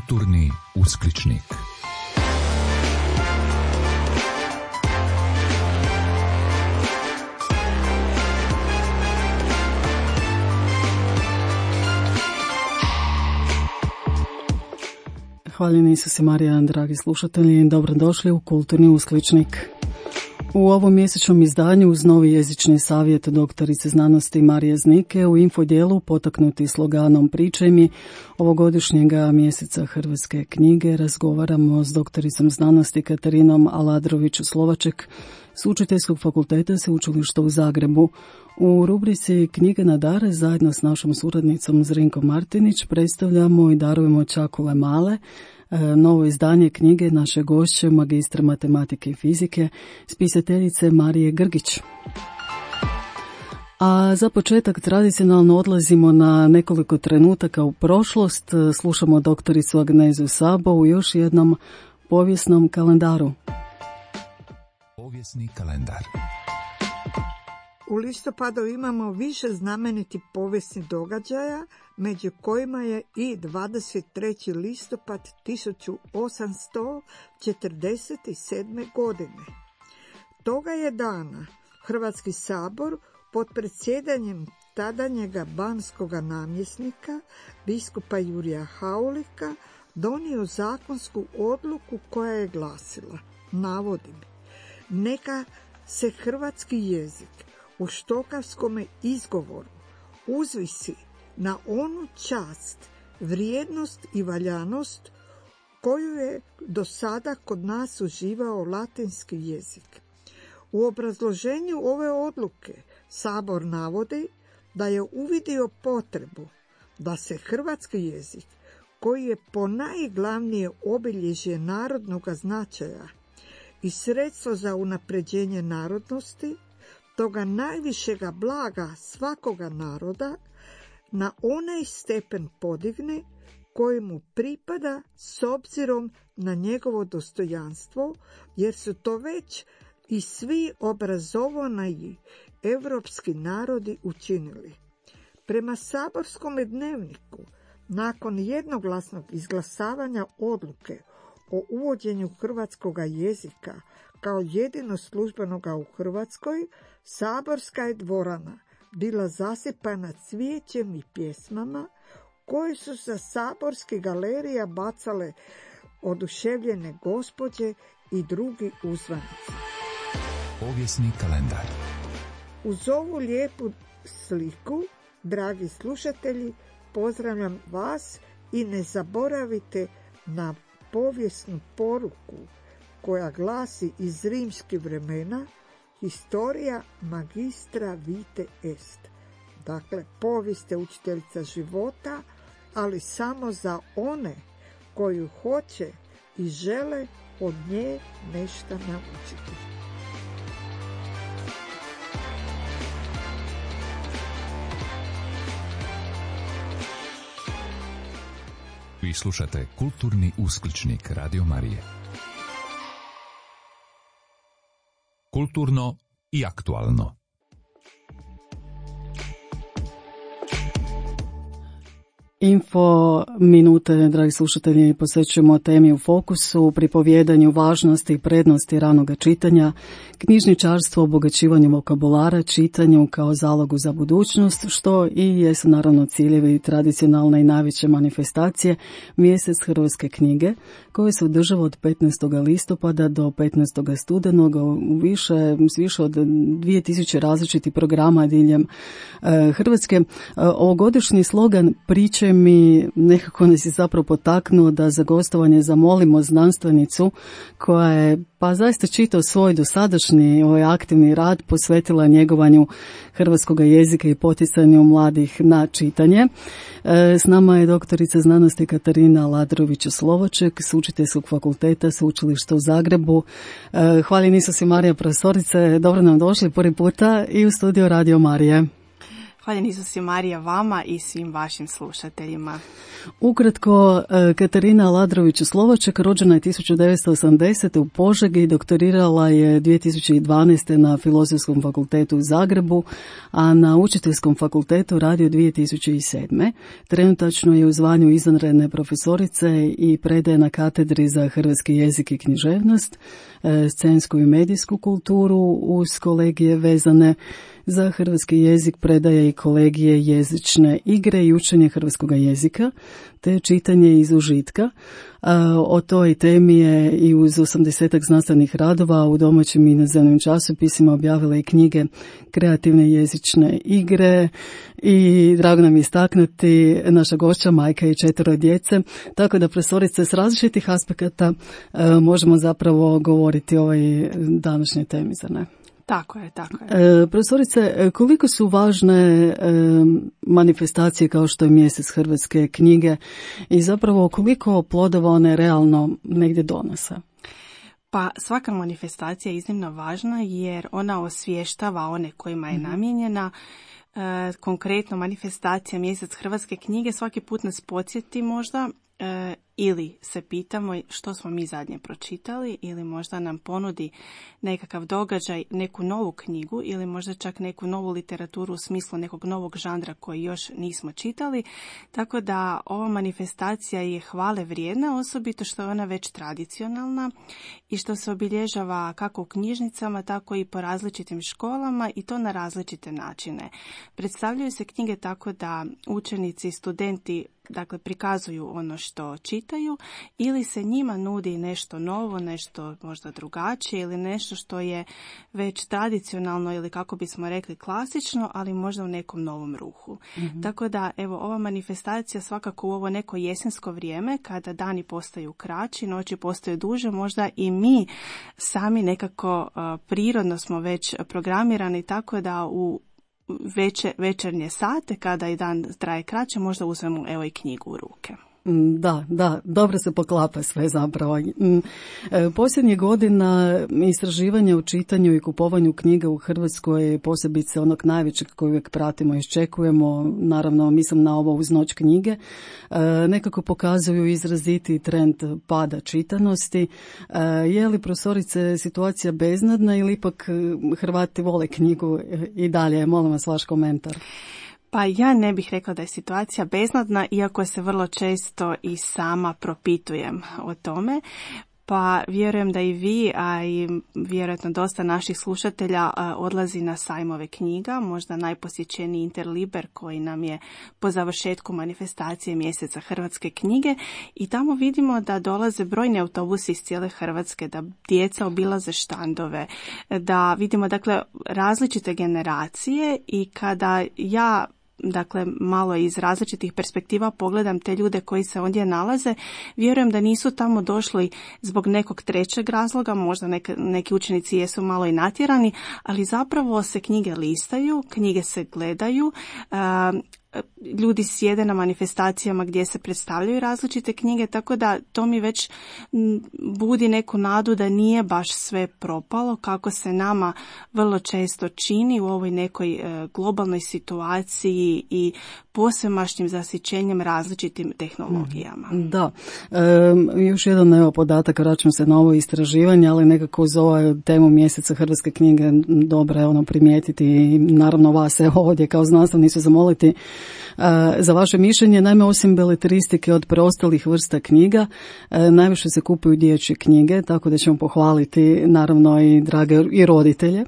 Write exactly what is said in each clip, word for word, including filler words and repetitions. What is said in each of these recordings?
Kulturni uskličnik. Hvaljeni Isus i Marija, dragi slušatelji, dobrodošli u Kulturni uskličnik. U ovom mjesečnom izdanju uz novi jezični savjet doktorice znanosti Marije Znike u infodijelu potaknuti sloganom Pričaj mi ovogodišnjega mjeseca hrvatske knjige razgovaramo s doktoricom znanosti Katarinom Aladrović-Slovaček s Učiteljskog fakulteta Sveučilišta u Zagrebu. U rubrici Knjige na dar zajedno s našom suradnicom Zrinkom Martinić predstavljamo i darujemo Čakule male, novo izdanje knjige naše gošće, magistra matematike i fizike, spisateljice Marije Grgić. A za početak tradicionalno odlazimo na nekoliko trenutaka u prošlost. Slušamo doktoricu Agnezu Sabo u još jednom povijesnom kalendaru. Povijesni kalendar. U listopadu imamo više znamenitih povijesnih događaja, među kojima je i dvadeset treći listopad tisuću osamsto četrdeset sedme. godine. Toga je dana Hrvatski sabor pod predsjedanjem tadanjega banskog namjesnika, biskupa Jurija Haulika, donio zakonsku odluku koja je glasila, navodim, neka se hrvatski jezik u štokavskome izgovoru uzvisi na onu čast, vrijednost i valjanost koju je do sada kod nas uživao latinski jezik. U obrazloženju ove odluke Sabor navodi da je uvidio potrebu da se hrvatski jezik, koji je ponajglavnije obilježje narodnog značaja i sredstvo za unapređenje narodnosti, toga najvišega blaga svakoga naroda, na onaj stepen podigne koji mu pripada s obzirom na njegovo dostojanstvo, jer su to već i svi obrazovani evropski narodi učinili. Prema saborskom dnevniku, nakon jednoglasnog izglasavanja odluke o uvođenju hrvatskoga jezika kao jedino službenoga u Hrvatskoj, saborska je dvorana bila zasipana cvijećem i pjesmama koje su sa saborskih galerija bacale oduševljene gospođe i drugi uzvanici. Povijesni kalendar. Uz ovu lijepu sliku, dragi slušatelji, pozdravljam vas i ne zaboravite na povijesnu poruku koja glasi iz rimskih vremena: historia magistra vitae est. Dakle, povijest je učiteljica života, ali samo za one koju hoće i žele od nje nešto naučiti. Vi slušate Kulturni uskličnik Radio Marije. Kulturno i aktualno. Info minute, dragi slušatelji, posvećujemo temi u fokusu, pripovjedanju važnosti i prednosti ranoga čitanja, knjižničarstvo, obogaćivanju vokabulara, čitanju kao zalogu za budućnost, što i jesu naravno ciljevi tradicionalne i najveće manifestacije mjesec hrvatske knjige, koje se održava od petnaestog listopada do petnaestog studenog u više, više od dvije tisuće različitih programa diljem e, Hrvatske. E, ovogodišnji slogan Priče mi nekako nas je zapravo potaknuo da za gostovanje zamolimo znanstvenicu koja je pa zaista čitao svoj dosadašnji ovaj aktivni rad posvetila njegovanju hrvatskog jezika i poticanju mladih na čitanje. E, s nama je doktorica znanosti Katarina Aladrović-Slovaček s Učiteljskog fakulteta Sveučilišta u Zagrebu. E, hvaljeni Isus i Marija, profesorice, dobro nam došli prvi puta i u studio Radio Marije. Zahvaljen Isus i Marija vama i svim vašim slušateljima. Ukratko, Katarina Ladrović-Slovaček rođena je tisuću devetsto osamdesete u Požegi i doktorirala je dvije tisuće dvanaeste na Filozofskom fakultetu u Zagrebu, a na Učiteljskom fakultetu radi od dvije tisuće sedme. Trenutačno je u zvanju izvanredne profesorice i predaje na katedri za hrvatski jezik i književnost, scensku i medijsku kulturu uz kolegije vezane za hrvatski jezik, predaje i kolegije jezične igre i učenje hrvatskog jezika, te čitanje iz užitka. O toj temi je i uz osamdesetak znanstvenih radova u domaćim i inozemnim časopisima objavila i knjige Kreativne jezične igre i drago nam je istaknuti naša gošća, majka i četvero djece, tako da profesorice s različitih aspekata možemo zapravo govoriti o ovoj današnjoj temi, zar ne? Tako je, tako je. E, profesorice, koliko su važne e, manifestacije kao što je mjesec hrvatske knjige i zapravo koliko plodova one realno negdje donose? Pa svaka manifestacija je iznimno važna jer ona osvještava one kojima je namijenjena. E, konkretno manifestacija mjesec hrvatske knjige svaki put nas podsjeti možda e, ili se pitamo što smo mi zadnje pročitali ili možda nam ponudi nekakav događaj, neku novu knjigu ili možda čak neku novu literaturu u smislu nekog novog žanra koji još nismo čitali. Tako da ova manifestacija je hvale vrijedna, osobito što je ona već tradicionalna i što se obilježava kako u knjižnicama, tako i po različitim školama i to na različite načine. Predstavljaju se knjige tako da učenici i studenti dakle prikazuju ono što čitaju ili se njima nudi nešto novo, nešto možda drugačije ili nešto što je već tradicionalno ili kako bismo rekli klasično, ali možda u nekom novom ruhu. Mm-hmm. Tako da evo ova manifestacija svakako u ovo neko jesensko vrijeme kada dani postaju kraći, noći postaju duže, možda i mi sami nekako uh, prirodno smo već programirani tako da u Veče, večernje sate, kada i dan traje kraće, možda uzmemo evo i knjigu u ruke. Da, da, dobro se poklapa sve zapravo. Posljednjih godina istraživanja u čitanju i kupovanju knjiga u Hrvatskoj, posebice onog najvećeg koji uvijek pratimo i iščekujemo, naravno mislim na ovo uz noć knjige, nekako pokazuju izraziti trend pada čitanosti. Je li, profesorice, situacija beznadna ili ipak Hrvati vole knjigu i dalje? Molim vas vaš komentar. Pa ja ne bih rekla da je situacija beznadna, iako se vrlo često i sama propitujem o tome. Pa vjerujem da i vi, a i vjerojatno dosta naših slušatelja odlazi na sajmove knjiga, možda najposjećeniji Interliber koji nam je po završetku manifestacije mjeseca hrvatske knjige i tamo vidimo da dolaze brojni autobusi iz cijele Hrvatske, da djeca obilaze štandove, da vidimo dakle različite generacije i kada ja dakle malo iz različitih perspektiva pogledam te ljude koji se ondje nalaze, vjerujem da nisu tamo došli zbog nekog trećeg razloga, možda neke, neki učenici jesu malo i natjerani, ali zapravo se knjige listaju, knjige se gledaju, uh, ljudi sjede na manifestacijama gdje se predstavljaju različite knjige, tako da to mi već budi neku nadu da nije baš sve propalo kako se nama vrlo često čini u ovoj nekoj globalnoj situaciji i posvemašnjim zasićenjem različitim tehnologijama. Da, e, još jedan evo podatak, vraćam se na ovo istraživanje, ali nekako uz ovu temu mjeseca hrvatske knjige dobro je ono primijetiti i naravno vas evo ovdje kao znanstvenicu zamoliti za vaše mišljenje. Naime, osim beletristike od preostalih vrsta knjiga, najviše se kupuju dječje knjige, tako da ćemo pohvaliti naravno i drage i roditelje.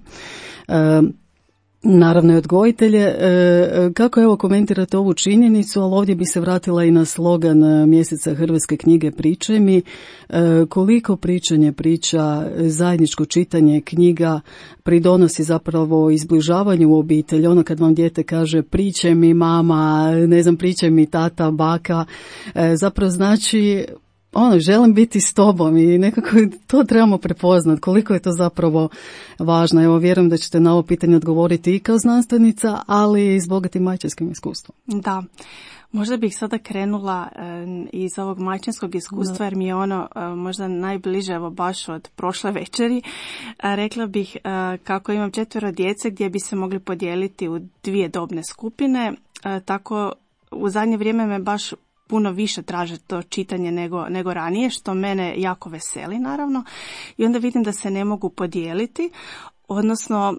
Naravno i odgojitelje. Kako evo komentirate ovu činjenicu, ali ovdje bi se vratila i na slogan mjeseca hrvatske knjige Pričaj mi. Koliko pričanje priča, zajedničko čitanje knjiga pridonosi zapravo izbližavanju u obitelji. Ono kad vam dijete kaže pričaj mi mama, ne znam, pričaj mi tata, baka, zapravo znači ono, želim biti s tobom i nekako to trebamo prepoznati koliko je to zapravo važno. Evo, vjerujem da ćete na ovo pitanje odgovoriti i kao znanstvenica, ali i s bogatim majčinskim iskustvom. Da. Možda bih sada krenula e, iz ovog majčinskog iskustva, jer mi je ono e, možda najbliže, evo baš od prošle večeri. E, rekla bih e, kako imam četvero djece gdje bi se mogli podijeliti u dvije dobne skupine, e, tako u zadnje vrijeme me baš puno više traže to čitanje nego, nego ranije, što mene jako veseli naravno. I onda vidim da se ne mogu podijeliti, odnosno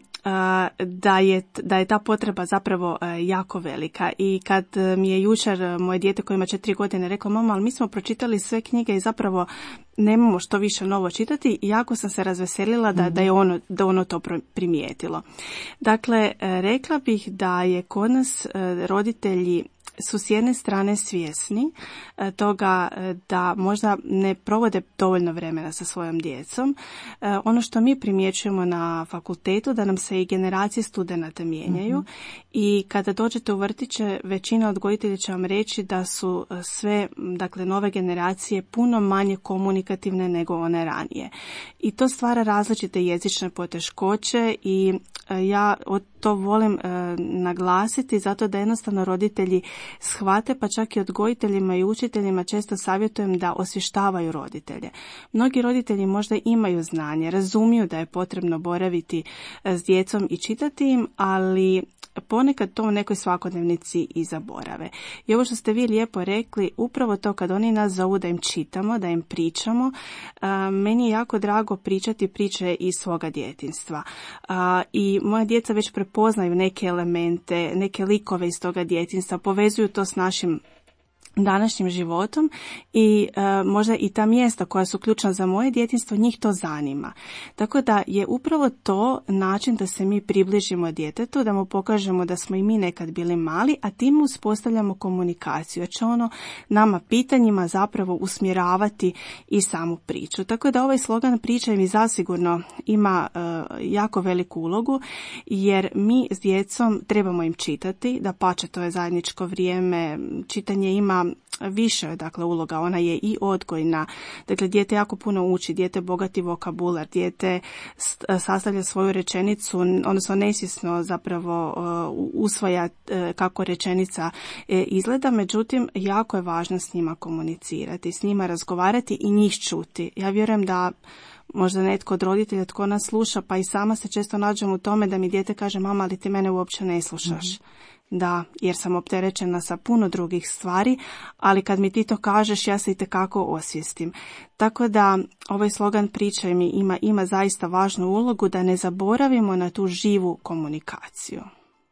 da je, da je ta potreba zapravo jako velika. I kad mi je jučer moje dijete koje ima četiri godine reklo, mama, ali mi smo pročitali sve knjige i zapravo nemamo što više novo čitati, jako sam se razveselila da, da je ono, da ono to primijetilo. Dakle, rekla bih da je kod nas roditelji su s jedne strane svjesni toga da možda ne provode dovoljno vremena sa svojom djecom. Ono što mi primjećujemo na fakultetu, da nam se i generacije studenata mijenjaju, mm-hmm. i kada dođete u vrtiće, većina odgojitelja će vam reći da su sve, dakle, nove generacije puno manje komunikativne nego one ranije. I to stvara različite jezične poteškoće i ja to volim e, naglasiti zato da jednostavno roditelji shvate, pa čak i odgojiteljima i učiteljima često savjetujem da osvještavaju roditelje. Mnogi roditelji možda imaju znanje, razumiju da je potrebno boraviti s djecom i čitati im, ali ponekad to u nekoj svakodnevnici i zaborave. I ovo što ste vi lijepo rekli, upravo to kad oni nas zovu da im čitamo, da im pričamo, a, meni je jako drago pričati priče iz svoga djetinjstva. A, I moja djeca već prepoznaju neke elemente, neke likove iz toga djetinjstva, povezuju to s našim današnjim životom i e, možda i ta mjesta koja su ključna za moje djetinjstvo, njih to zanima. Tako da je upravo to način da se mi približimo djetetu, da mu pokažemo da smo i mi nekad bili mali, a tim uspostavljamo komunikaciju, jer će ono nama pitanjima zapravo usmjeravati i samu priču. Tako da ovaj slogan priča mi zasigurno ima e, jako veliku ulogu, jer mi s djecom trebamo im čitati, da pače to je zajedničko vrijeme, čitanje ima više, dakle, uloga, ona je i odgojna. Dakle, dijete jako puno uči, dijete bogati vokabular, dijete sastavlja svoju rečenicu, odnosno nesvjesno zapravo uh, usvaja uh, kako rečenica uh, izgleda, međutim, jako je važno s njima komunicirati, s njima razgovarati i njih čuti. Ja vjerujem da možda netko od roditelja tko nas sluša, pa i sama se često nađem u tome da mi dijete kaže, mama, ali ti mene uopće ne slušaš. Mm-hmm. Da, jer sam opterećena sa puno drugih stvari, ali kad mi ti to kažeš, ja se itekako osvijestim. Tako da ovaj slogan pričaj mi ima, ima zaista važnu ulogu da ne zaboravimo na tu živu komunikaciju.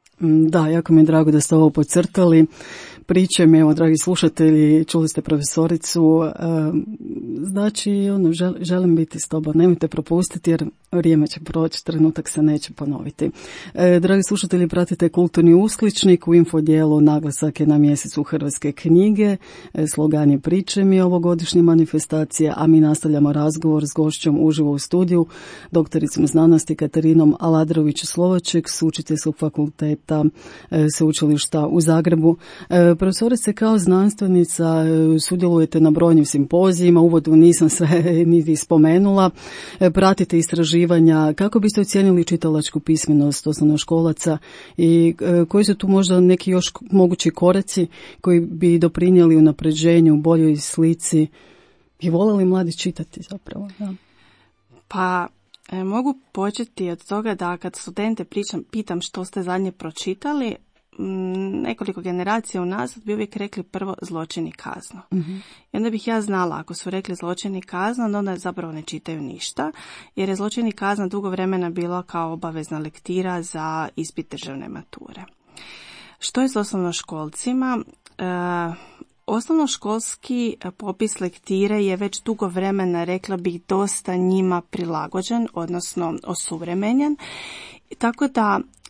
Da, jako mi je drago da ste ovo podcrtali. Pričaj mi, evo, dragi slušatelji, čuli ste profesoricu, e, znači, ono, žel, želim biti s tobom, nemojte propustiti jer vrijeme će proći, trenutak se neće ponoviti. E, dragi slušatelji, pratite Kulturni uskličnik, u info dijelu naglasak je na mjesecu hrvatske knjige, e, slogan je Pričaj mi, ovogodišnje manifestacije, a mi nastavljamo razgovor s gošćom uživo u studiju, doktoricom znanosti Katarinom Aladrović-Slovaček, s učiteljskog fakulteta e, Sveučilišta u Zagrebu. E, Profesorice, kao znanstvenica sudjelujete na brojnim simpozijima, uvodu nisam sve niti spomenula, pratite istraživanja. Kako biste ocijenili čitalačku pismenost osnovnoškolaca i koji su tu možda neki još mogući koraci koji bi doprinijeli unapređenju, boljoj slici i voljeli mladi čitati zapravo? Da. Pa e, mogu početi od toga da kad studente pričam, pitam što ste zadnje pročitali, nekoliko generacija unazad bi uvijek rekli prvo zločin i kazna. Mm-hmm. I onda bih ja znala, ako su rekli zločin i kazna, onda zapravo ne čitaju ništa, jer je zločin i kazna dugo vremena bila kao obavezna lektira za ispit državne mature. Što je s osnovnoškolcima? E, osnovnoškolski popis lektire je već dugo vremena, rekla bih, dosta njima prilagođen, odnosno osuvremenjen, tako da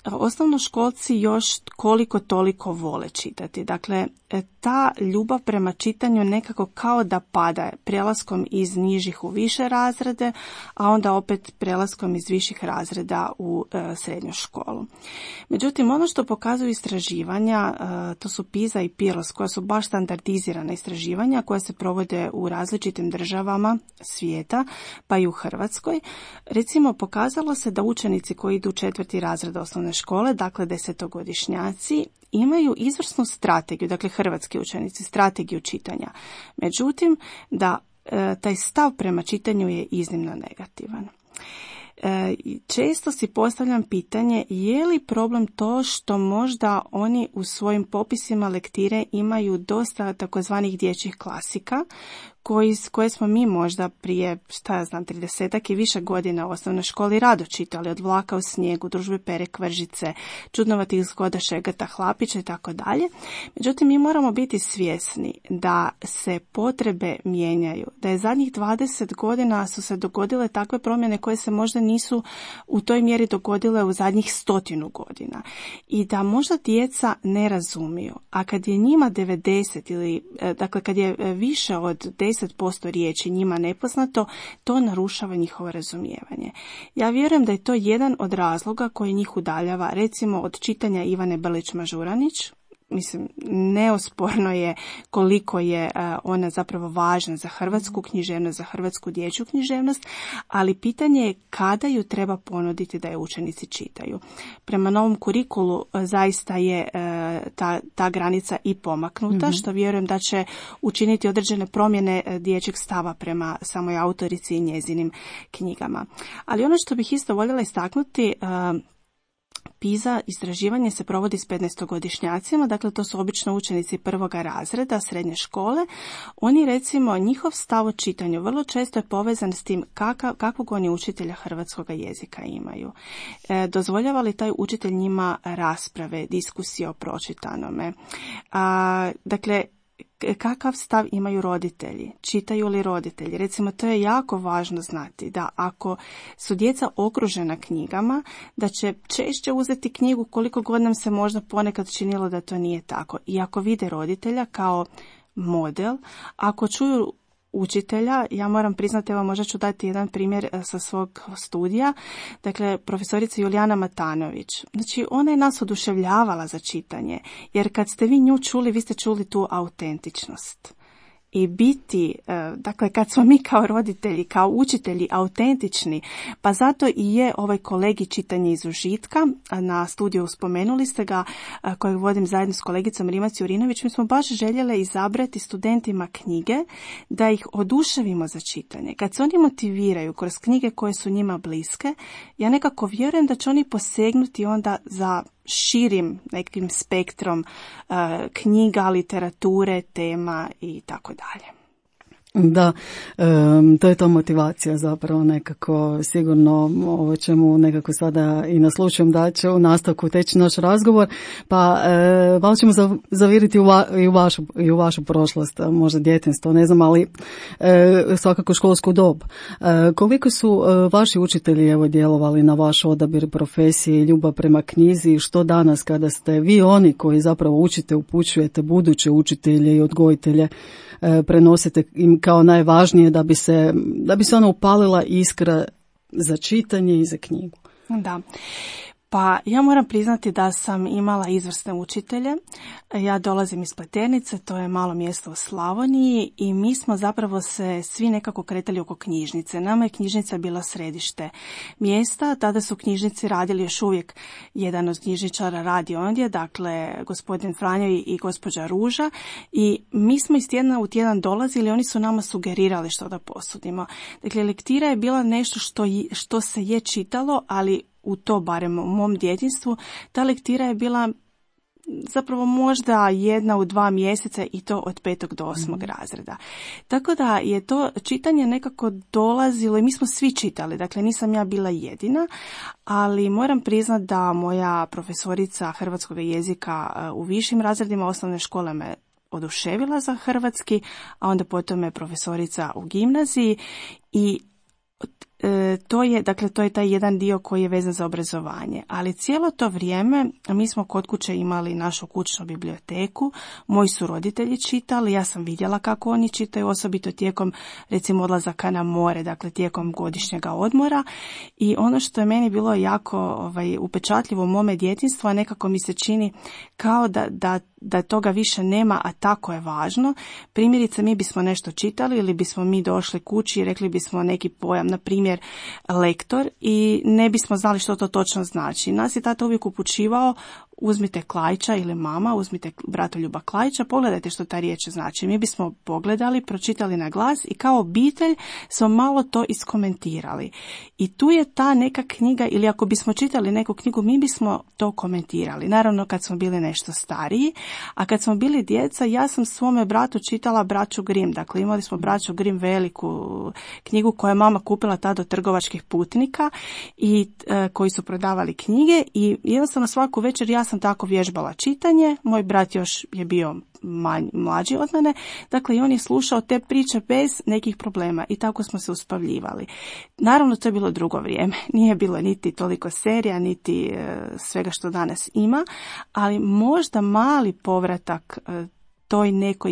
osnovnoškolci još koliko toliko vole čitati. Dakle, ta ljubav prema čitanju nekako kao da pada prelaskom iz nižih u više razrede, a onda opet prelaskom iz viših razreda u e, srednju školu. Međutim, ono što pokazuju istraživanja, e, to su PISA i PIRLS, koja su baš standardizirana istraživanja koja se provode u različitim državama svijeta, pa i u Hrvatskoj. Recimo, pokazalo se da učenici koji idu u četvrti razred osnovne škole, dakle desetogodišnjaci, imaju izvrsnu strategiju, dakle hrvatski učenici, strategiju čitanja. Međutim, da e, taj stav prema čitanju je iznimno negativan. E, često si postavljam pitanje je li problem to što možda oni u svojim popisima lektire imaju dosta takozvanih dječjih klasika koji, koje smo mi možda prije, šta ja znam, tridesetak i više godina u osnovnoj školi rado čitali, od Vlaka u snijegu, Družbe Pere Kvržice, Čudnovatih zgoda Šegata Hlapića i tako dalje. Međutim, mi moramo biti svjesni da se potrebe mijenjaju, da je zadnjih dvadeset godina su se dogodile takve promjene koje se možda nisu u toj mjeri dogodile u zadnjih stotinu godina. I da možda djeca ne razumiju, a kad je njima devedeset ili, dakle, kad je više od deset posto riječi njima nepoznato, to narušava njihovo razumijevanje. Ja vjerujem da je to jedan od razloga koji njih udaljava, recimo od čitanja Ivane Brlić-Mažuranić. Mislim, neosporno je koliko je ona zapravo važna za hrvatsku književnost, za hrvatsku dječju književnost, ali pitanje je kada ju treba ponuditi da je učenici čitaju. Prema novom kurikulu zaista je ta, ta granica i pomaknuta, mm-hmm. što vjerujem da će učiniti određene promjene dječjeg stava prema samoj autorici i njezinim knjigama. Ali ono što bih isto voljela istaknuti, PISA istraživanje se provodi s petnaestogodišnjacima, dakle to su obično učenici prvoga razreda srednje škole. Oni, recimo, njihov stav o čitanju vrlo često je povezan s tim kakav, kakvog oni učitelja hrvatskog jezika imaju. E, dozvoljava li taj učitelj njima rasprave, diskusije o pročitanome? A, dakle, kakav stav imaju roditelji, čitaju li roditelji. Recimo, to je jako važno znati da ako su djeca okružena knjigama, da će češće uzeti knjigu koliko god nam se možda ponekad činilo da to nije tako. I ako vide roditelja kao model, ako čuju učitelja, ja moram priznati, evo možda ću dati jedan primjer sa svog studija, dakle profesorica Julijana Matanović. Znači, ona je nas oduševljavala za čitanje, jer kad ste vi nju čuli, vi ste čuli tu autentičnost. I biti, dakle kad smo mi kao roditelji, kao učitelji autentični, pa zato i je ovaj kolegij čitanje iz užitka, na studiju spomenuli ste ga, kojeg vodim zajedno s kolegicom Rimac Jurinović, mi smo baš željeli izabrati studentima knjige da ih oduševimo za čitanje. Kad se oni motiviraju kroz knjige koje su njima bliske, ja nekako vjerujem da će oni posegnuti onda za širim nekim spektrom uh, knjiga, literature, tema i tako dalje. Da, um, to je to motivacija zapravo nekako, sigurno ovo ćemo nekako sada i naslučujem da će u nastavku teći naš razgovor, pa e, malo ćemo zaviriti u, va, i, u vašu, i u vašu prošlost, možda djetinjstvo, ne znam, ali e, svakako školsku dob. E, koliko su e, vaši učitelji evo djelovali na vaš odabir profesije i ljubav prema knjizi, što danas kada ste vi oni koji zapravo učite, upućujete buduće učitelje i odgojitelje, e, prenosite im kao najvažnije da bi se, da bi se ona upalila iskra za čitanje i za knjigu. Da. Pa ja moram priznati da sam imala izvrsne učitelje. Ja dolazim iz Pleternice, to je malo mjesto u Slavoniji i mi smo zapravo se svi nekako kretali oko knjižnice. Nama je knjižnica bila središte mjesta, tada su knjižnici radili, još uvijek jedan od knjižničara radi ondje, dakle gospodin Franjo i, i gospođa Ruža, i mi smo iz tjedna u tjedan dolazili, oni su nama sugerirali što da posudimo. Dakle, lektira je bila nešto što, što se je čitalo, ali u to barem u mom djetinjstvu, ta lektira je bila zapravo možda jedna u dva mjeseca i to od petog do osmog mm-hmm. razreda. Tako da je to čitanje nekako dolazilo i mi smo svi čitali, dakle nisam ja bila jedina, ali moram priznati da moja profesorica hrvatskog jezika u višim razredima osnovne škole me oduševila za hrvatski, a onda potom je profesorica u gimnaziji i E, to je, dakle, to je taj jedan dio koji je vezan za obrazovanje. Ali cijelo to vrijeme mi smo kod kuće imali našu kućnu biblioteku, moji su roditelji čitali, ja sam vidjela kako oni čitaju, osobito tijekom, recimo, odlazaka na more, dakle, tijekom godišnjega odmora. I ono što je meni bilo jako ovaj, upečatljivo u mome djetinjstvu, a nekako mi se čini kao da, da, da toga više nema, a tako je važno. Primjerice, mi bismo nešto čitali ili bismo mi došli kući i rekli bismo neki pojam, na primjer lektor, i ne bismo znali što to točno znači. Nas je tata uvijek upućivao: uzmite Klaića ili mama, uzmite Bratoljuba Klaića, pogledajte što ta riječ znači. Mi bismo pogledali, pročitali na glas i kao obitelj smo malo to iskomentirali. I tu je ta neka knjiga, ili ako bismo čitali neku knjigu, mi bismo to komentirali. Naravno kad smo bili nešto stariji, a kad smo bili djeca, ja sam svome bratu čitala Braću Grimm. Dakle, imali smo Braću Grimm, veliku knjigu koju je mama kupila tada od trgovačkih putnika i e, koji su prodavali knjige, i jednostavno svaku večer ja sam tako vježbala čitanje. Moj brat još je bio manj, mlađi od mene, dakle i on je slušao te priče bez nekih problema i tako smo se uspavljivali. Naravno, to je bilo drugo vrijeme, nije bilo niti toliko serija, niti e, svega što danas ima, ali možda mali povratak e, toj nekoj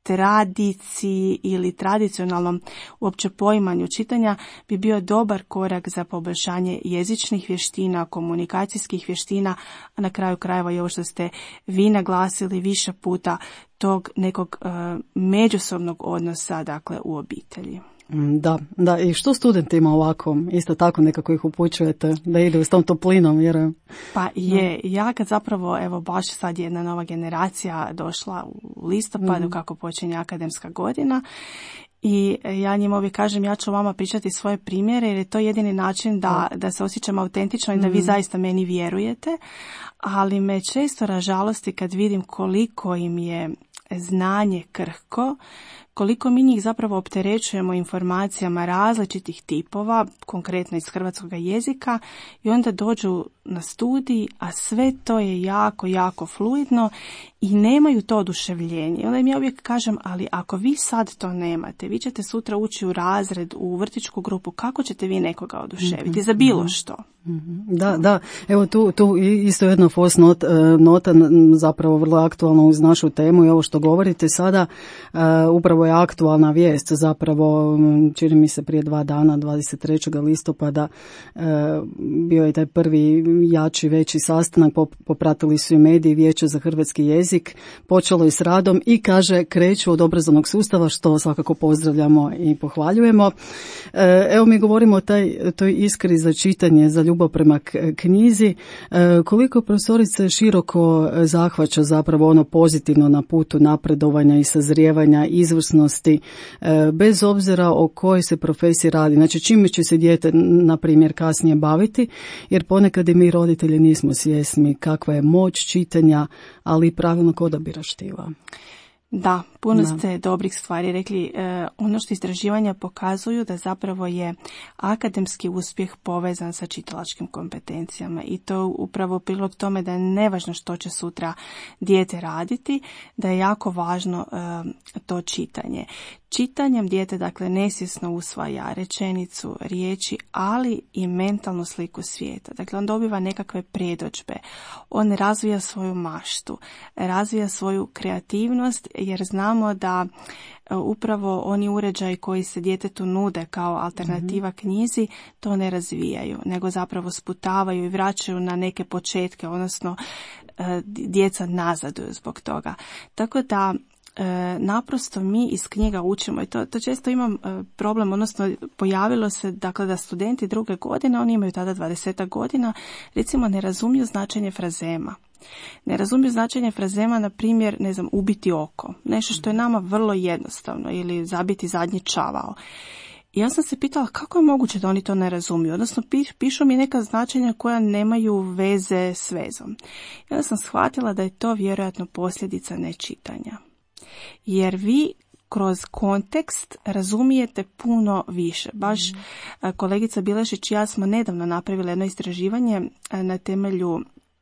tradiciji ili tradicionalnom uopće poimanju čitanja bi bio dobar korak za poboljšanje jezičnih vještina, komunikacijskih vještina, a na kraju krajeva i ovo što ste vi naglasili više puta, tog nekog uh, međusobnog odnosa, dakle, u obitelji. Da, da, i što studentima ovako, isto tako nekako ih upućujete da ide s tom toplinom, vjerujem? Pa je, ja kad zapravo, evo baš sad jedna nova generacija došla u listopadu, mm. kako počinje akademska godina, i ja njima uvijek kažem, ja ću vama pričati svoje primjere jer je to jedini način da, da se osjećam autentično i da vi zaista meni vjerujete, ali me često ražalosti kad vidim koliko im je znanje krhko, koliko mi njih zapravo opterećujemo informacijama različitih tipova, konkretno iz hrvatskog jezika, i onda dođu na studij, a sve to je jako, jako fluidno i nemaju to oduševljenje. Onda im ja uvijek kažem, ali ako vi sad to nemate, vi ćete sutra ući u razred, u vrtićku grupu, kako ćete vi nekoga oduševiti mm-hmm. za bilo što? Da, da, evo tu, tu isto jedna fos not, nota, zapravo vrlo aktualna uz našu temu i ovo što govorite sada, upravo je aktualna vijest, zapravo čini mi se prije dva dana, dvadeset trećeg listopada, bio je taj prvi jači, veći sastanak, popratili su i mediji, Vijeće za hrvatski jezik, počelo je s radom i kaže kreću od obrazovnog sustava, što svakako pozdravljamo i pohvaljujemo. Evo mi govorimo o taj, toj iskri za čitanje, za ljubav prema knjizi, koliko profesorice široko zahvaća zapravo ono pozitivno na putu napredovanja i sazrijevanja, izvrsnosti, bez obzira o kojoj se profesiji radi. Znači čime će se dijete, na primjer, kasnije baviti, jer ponekad i mi roditelji nismo svjesni kakva je moć čitanja, ali i pravilnog odabira štiva. Da, puno da. ste dobrih stvari rekli. E, ono što istraživanja pokazuju da zapravo je akademski uspjeh povezan sa čitalačkim kompetencijama i to upravo prilog tome da je nevažno što će sutra dijete raditi, da je jako važno e, to čitanje. Čitanjem dijete, dakle, nesvjesno usvaja rečenicu, riječi, ali i mentalnu sliku svijeta. Dakle, on dobiva nekakve predodžbe, on razvija svoju maštu, razvija svoju kreativnost, jer znamo da upravo oni uređaji koji se djetetu nude kao alternativa mm-hmm. knjizi, to ne razvijaju, nego zapravo sputavaju i vraćaju na neke početke, odnosno djeca nazaduju zbog toga. Tako da E, naprosto mi iz knjiga učimo i to, to često imam e, problem, odnosno pojavilo se dakle da studenti druge godine, oni imaju tada dvadeset godina, recimo ne razumiju značenje frazema. Ne razumiju značenje frazema, na primjer, ne znam, ubiti oko, nešto što je nama vrlo jednostavno, ili zabiti zadnji čavao. I ja sam se pitala kako je moguće da oni to ne razumiju, odnosno pišu mi neka značenja koja nemaju veze s vezom. I onda sam shvatila da je to vjerojatno posljedica nečitanja. Jer vi kroz kontekst razumijete puno više. Baš mm. kolegica Bilešić i ja smo nedavno napravili jedno istraživanje na temelju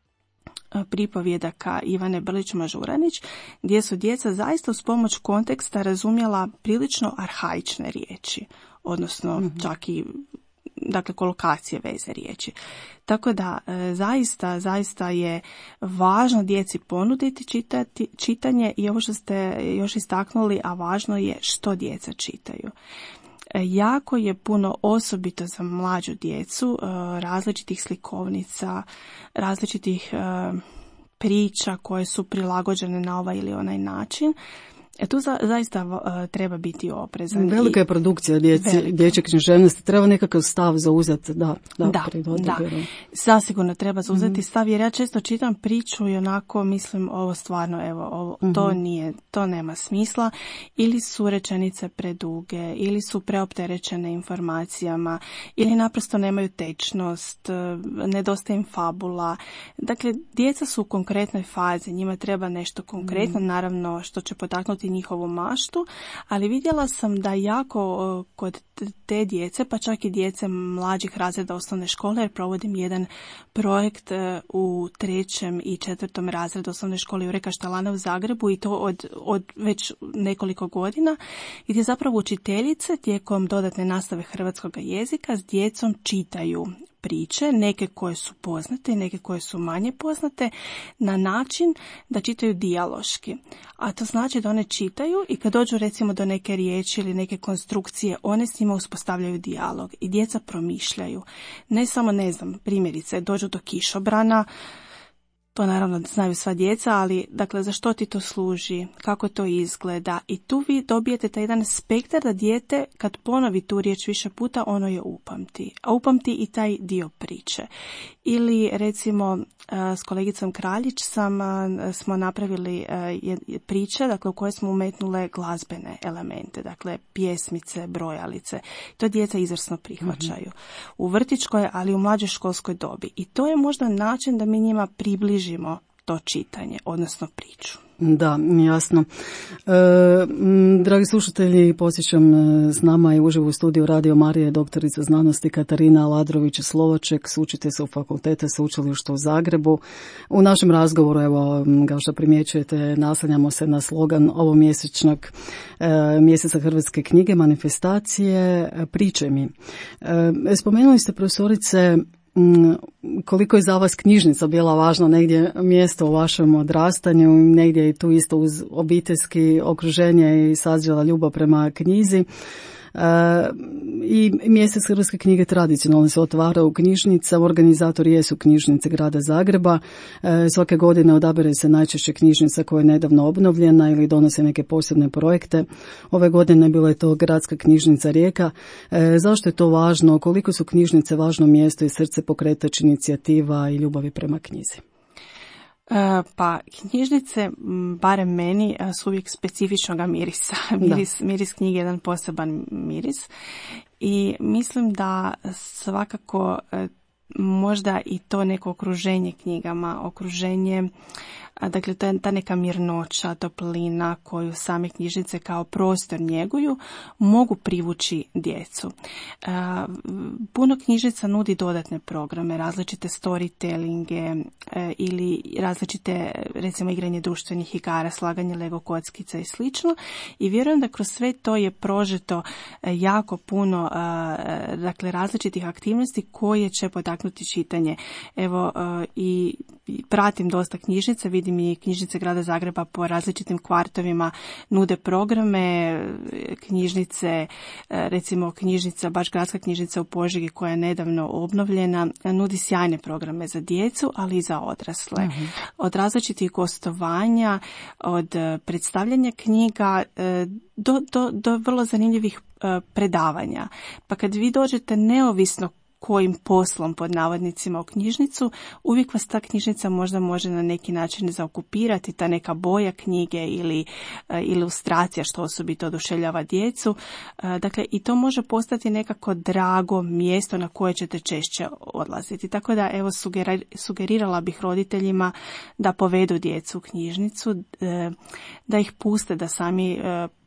pripovjedaka Ivane Brlić-Mažuranić, gdje su djeca zaista uz pomoć konteksta razumjela prilično arhaične riječi, odnosno mm-hmm. čak i dakle kolokacije veze riječi. Tako da zaista, zaista je važno djeci ponuditi čitati, čitanje i ovo što ste još istaknuli, a važno je što djeca čitaju. Jako je puno, osobito za mlađu djecu, različitih slikovnica, različitih priča koje su prilagođene na ovaj ili onaj način. E tu za, zaista uh, treba biti oprezan. Velika je produkcija djeci, dječje književnosti, treba nekakav stav zauzeti. Da, da, da, da. Zasigurno treba zauzeti mm-hmm. stav, jer ja često čitam priču i onako mislim ovo stvarno, evo, ovo, mm-hmm. to nije, to nema smisla, ili su rečenice preduge, ili su preopterećene informacijama, ili naprosto nemaju tečnost, nedostaje im fabula. Dakle, djeca su u konkretnoj fazi, njima treba nešto konkretno, mm-hmm. naravno što će potaknuti njihovu maštu, ali vidjela sam da jako kod te djece, pa čak i djece mlađih razreda osnovne škole, jer provodim jedan projekt u trećem i četvrtom razredu osnovne škole Jure Kaštelana u Zagrebu i to od, od već nekoliko godina, gdje zapravo učiteljice tijekom dodatne nastave hrvatskog jezika s djecom čitaju priče, neke koje su poznate i neke koje su manje poznate, na način da čitaju dijaloški. A to znači da one čitaju i kad dođu recimo do neke riječi ili neke konstrukcije, one s njima uspostavljaju dijalog i djeca promišljaju. Ne samo, ne znam, primjerice, dođu do kišobrana, to naravno znaju sva djeca, ali dakle za što ti to služi, kako to izgleda, i tu vi dobijete taj jedan spektar da dijete kad ponovi tu riječ više puta ono je upamti, a upamti i taj dio priče. Ili recimo s kolegicom Kraljić sam, smo napravili priče, dakle u koje smo umetnule glazbene elemente, dakle pjesmice, brojalice. To djeca izvrsno prihvaćaju. Mm-hmm. U vrtićkoj, ali u mlađoj školskoj dobi. I to je možda način da mi njima približimo to čitanje, odnosno priču. Da, jasno. E, dragi slušatelji, posjećam, s nama je uživo u studiju Radio Marije doktorica znanosti Katarina Aladrović-Slovaček, s učiteljica Fakulteta sveučilišta u Zagrebu. U našem razgovoru, evo, kao što primjećujete, naslanjamo se na slogan ovomjesečnog e, mjeseca hrvatske knjige, manifestacije Priče mi. E, spomenuli ste, profesorice, koliko je za vas knjižnica bila važna negdje mjesto u vašem odrastanju, negdje i tu isto uz obiteljski okruženje i sazrela ljubav prema knjizi. E, i mjesec hrvatske knjige tradicionalno se otvara u knjižnica, organizatori jesu knjižnice grada Zagreba. E, svake godine odabere se najčešće knjižnica koja je nedavno obnovljena ili donose neke posebne projekte. Ove godine bila je to gradska knjižnica Rijeka. E, zašto je to važno? Koliko su knjižnice važno mjesto i srce pokretač inicijativa i ljubavi prema knjizi? Pa knjižnice, barem meni, su uvijek specifičnog mirisa. Miris, miris knjige je jedan poseban miris i mislim da svakako možda i to neko okruženje knjigama, okruženje, dakle to je ta neka mirnoća, toplina koju same knjižnice kao prostor njeguju, mogu privući djecu. Puno knjižnica nudi dodatne programe, različite storytellinge ili različite, recimo, igranje društvenih igara, slaganje Lego kockica i slično. I vjerujem da kroz sve to je prožeto jako puno, dakle, različitih aktivnosti koje će potaknuti čitanje. Evo, i pratim dosta knjižnica, vidim i knjižnice grada Zagreba po različitim kvartovima nude programe, knjižnice, recimo knjižnica, baš gradska knjižnica u Požegi koja je nedavno obnovljena, nudi sjajne programe za djecu, ali i za odrasle. Mm-hmm. Od različitih gostovanja, od predstavljanja knjiga do, do, do vrlo zanimljivih predavanja. Pa kad vi dođete neovisno kojim poslom, pod navodnicima, u knjižnicu, uvijek vas ta knjižnica možda može na neki način zaokupirati, ta neka boja knjige ili uh, ilustracija što osobito oduševljava djecu. Uh, dakle, i to može postati nekako drago mjesto na koje ćete češće odlaziti. Tako da, evo, sugerir, sugerirala bih roditeljima da povedu djecu u knjižnicu, uh, da ih puste da sami uh,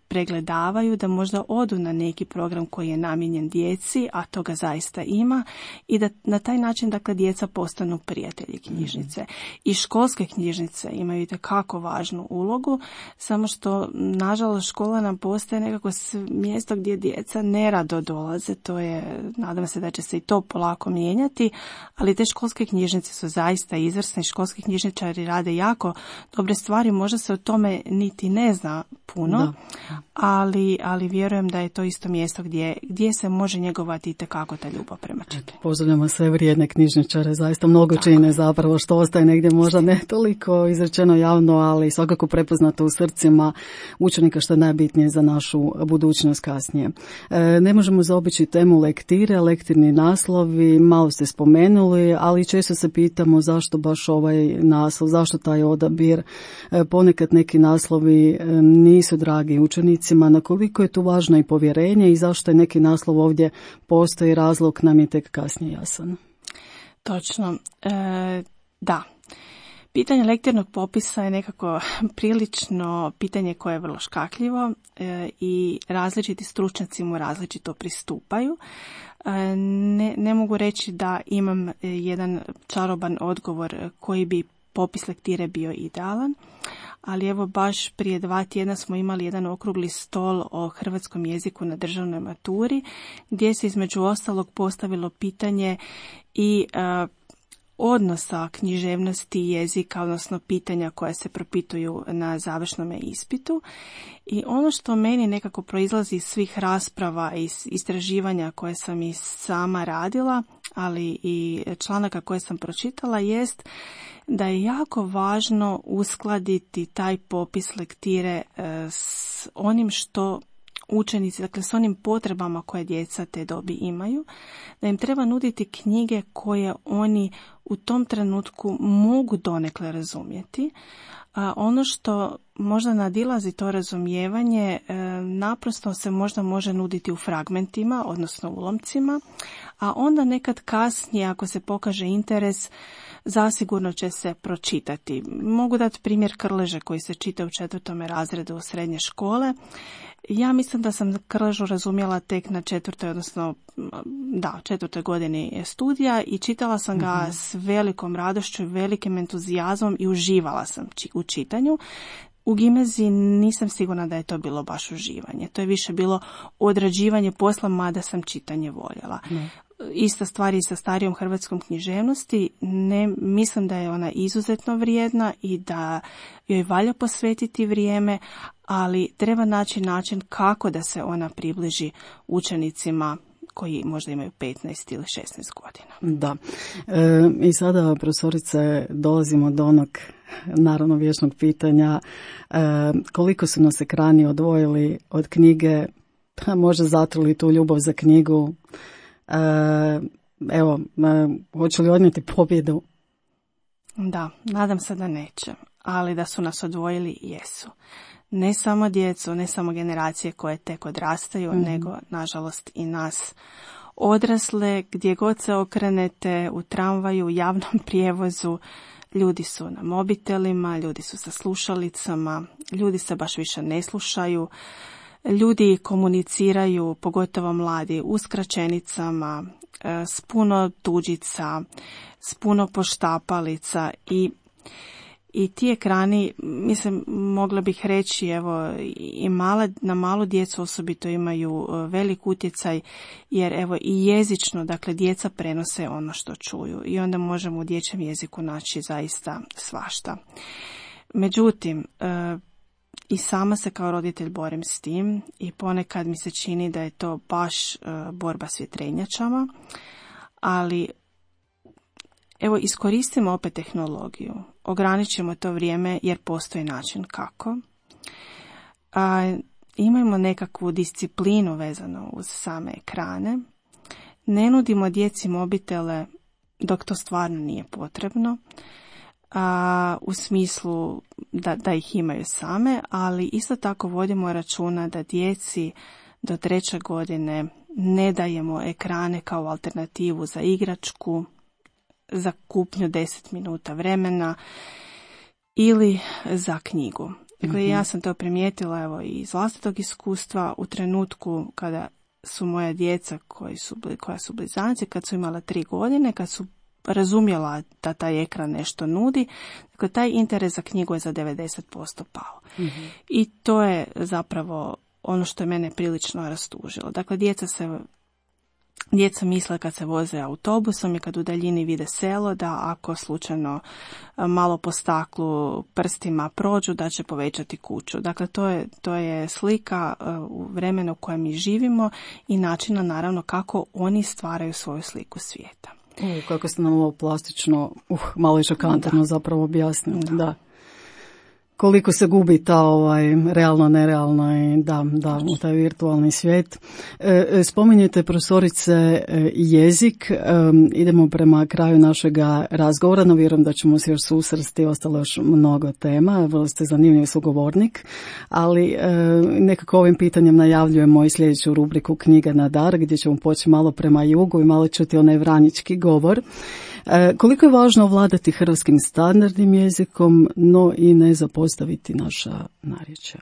pregledavaju, da možda odu na neki program koji je namijenjen djeci, a toga zaista ima, i da na taj način, dakle, djeca postanu prijatelji knjižnice. Mm-hmm. I školske knjižnice imaju itekako važnu ulogu, samo što, nažalost, škola nam postaje nekako mjesto gdje djeca nerado dolaze. To je, nadam se da će se i to polako mijenjati, ali te školske knjižnice su zaista izvrsne. Školski knjižničari rade jako dobre stvari, možda se o tome niti ne zna puno, da. Ali, ali vjerujem da je to isto mjesto gdje, gdje se može njegovati itekako ta ljubav prema čitanju. Pozdravljamo sve vrijedne knjižničare, zaista mnogo tako čine zapravo, što ostaje negdje možda ne toliko izrečeno javno, ali svakako prepoznato u srcima učenika, što je najbitnije za našu budućnost kasnije. E, ne možemo zaobići temu lektire, lektirni naslovi, malo ste spomenuli, ali često se pitamo zašto baš ovaj naslov, zašto taj odabir. E, ponekad neki naslovi e, nisu dragi učenicima, na koliko je tu važno i povjerenje i zašto je neki naslov ovdje postoji, razlog nam je tek kasnije jasan. Točno, e, da. Pitanje lektirnog popisa je nekako prilično pitanje koje je vrlo škakljivo e, i različiti stručnjaci mu različito pristupaju. E, ne, ne mogu reći da imam jedan čaroban odgovor koji bi popis lektire bio idealan, ali evo baš prije dva tjedna smo imali jedan okrugli stol o hrvatskom jeziku na državnoj maturi, gdje se između ostalog postavilo pitanje i uh, odnosa književnosti i jezika, odnosno pitanja koja se propituju na završnome ispitu. I ono što meni nekako proizlazi iz svih rasprava i istraživanja koje sam i sama radila, ali i članaka koje sam pročitala, jest da je jako važno uskladiti taj popis lektire s onim što učenici, dakle s onim potrebama koje djeca te dobi imaju, da im treba nuditi knjige koje oni u tom trenutku mogu donekle razumjeti. A ono što možda nadilazi to razumijevanje, e, naprosto se možda može nuditi u fragmentima, odnosno ulomcima, a onda nekad kasnije, ako se pokaže interes, zasigurno će se pročitati. Mogu dati primjer Krleže koji se čita u četvrtome razredu srednje škole. Ja mislim da sam Krležu razumjela tek na četvrtoj, odnosno da, četvrtoj godini studija i čitala sam ga mm-hmm. s velikom radošću i velikim entuzijazmom i uživala sam u čitanju. U gimnaziji nisam sigurna da je to bilo baš uživanje. To je više bilo odrađivanje posla, mada sam čitanje voljela. Mm. Ista stvar i sa starijom hrvatskom književnosti. Ne, mislim da je ona izuzetno vrijedna i da joj valja posvetiti vrijeme, ali treba naći način kako da se ona približi učenicima koji možda imaju petnaest ili šesnaest godina. Da. E, I sada, profesorice, dolazimo do onog naravno vječnog pitanja e, koliko su nas ekrani odvojili od knjige, možda zatruli tu ljubav za knjigu. E, evo, e, hoće li odnijeti pobjedu? Da, nadam se da neće, ali da su nas odvojili, jesu. Ne samo djecu, ne samo generacije koje tek odrastaju, mm. nego, nažalost, i nas odrasle, gdje god se okrenete, u tramvaju, u javnom prijevozu, ljudi su na mobitelima, ljudi su sa slušalicama, ljudi se baš više ne slušaju, ljudi komuniciraju, pogotovo mladi, u skraćenicama, s puno tuđica, s puno poštapalica i I ti ekrani, mislim, mogla bih reći, evo, i male, na malu djecu osobito imaju velik utjecaj, jer evo i jezično, dakle, djeca prenose ono što čuju i onda možemo u dječjem jeziku naći zaista svašta. Međutim, i sama se kao roditelj borim s tim i ponekad mi se čini da je to baš borba s vjetrenjačama, ali evo, iskoristimo opet tehnologiju, ograničimo to vrijeme jer postoji način kako. A, imajmo nekakvu disciplinu vezano uz same ekrane. Ne nudimo djeci mobitele dok to stvarno nije potrebno, a, u smislu da, da ih imaju same, ali isto tako vodimo računa da djeci do treće godine ne dajemo ekrane kao alternativu za igračku, za kupnju deset minuta vremena ili za knjigu. Dakle, ja sam to primijetila evo iz vlastitog iskustva u trenutku kada su moja djeca koji su, koja su blizanci, kad su imala tri godine, kad su razumjela da taj ekran nešto nudi, dakle, taj interes za knjigu je za devedeset posto pao. Mm-hmm. I to je zapravo ono što je mene prilično rastužilo. Dakle, djeca se Djeca misle kad se voze autobusom i kad u daljini vide selo da ako slučajno malo po staklu prstima prođu da će povećati kuću. Dakle, to je, to je slika u vremenu u kojem mi živimo i načina naravno kako oni stvaraju svoju sliku svijeta. U, kako ste nam ovo plastično, uh, malo i šokantno zapravo objasnili. Da. da. Koliko se gubi ta ovaj, realno, nerealno i da, da, u taj virtualni svijet. E, spominjete, profesorice, jezik. E, idemo prema kraju našega razgovora, no vjerujem da ćemo se još susresti, ostalo još mnogo tema, vrlo ste zanimljiv sugovornik, ali e, nekako ovim pitanjem najavljujemo i sljedeću rubriku Knjiga na dar, gdje ćemo poći malo prema jugu i malo čuti onaj vranjički govor. E, koliko je važno ovladati hrvatskim standardnim jezikom, no i ne zapostaviti naša narječja?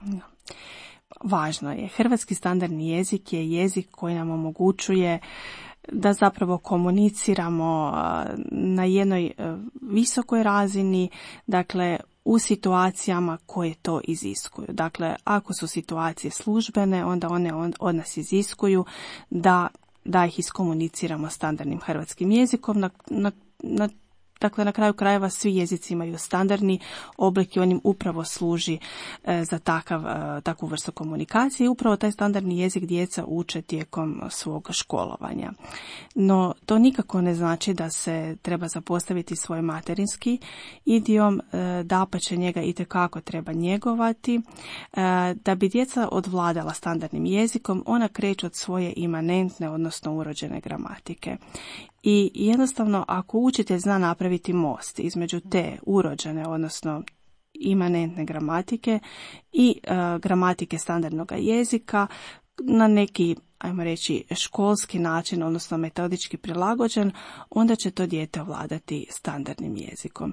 Važno je. Hrvatski standardni jezik je jezik koji nam omogućuje da zapravo komuniciramo na jednoj visokoj razini, dakle u situacijama koje to iziskuju. Dakle, ako su situacije službene, onda one od nas iziskuju da da ih iskomuniciramo standardnim hrvatskim jezikom. Na, na, na, dakle, na kraju krajeva svi jezici imaju standardni oblik i on im upravo služi e, za takav, e, takvu vrstu komunikacije i upravo taj standardni jezik djeca uče tijekom svog školovanja. No, to nikako ne znači da se treba zapostaviti svoj materinski idiom, e, dapače njega itekako treba njegovati. E, da bi djeca odvladala standardnim jezikom, ona kreće od svoje imanentne, odnosno urođene gramatike. I jednostavno, ako učitelj zna napraviti most između te urođene, odnosno imanentne gramatike i uh, gramatike standardnog jezika na neki, ajmo reći, školski način, odnosno metodički prilagođen, onda će to dijete ovladati standardnim jezikom.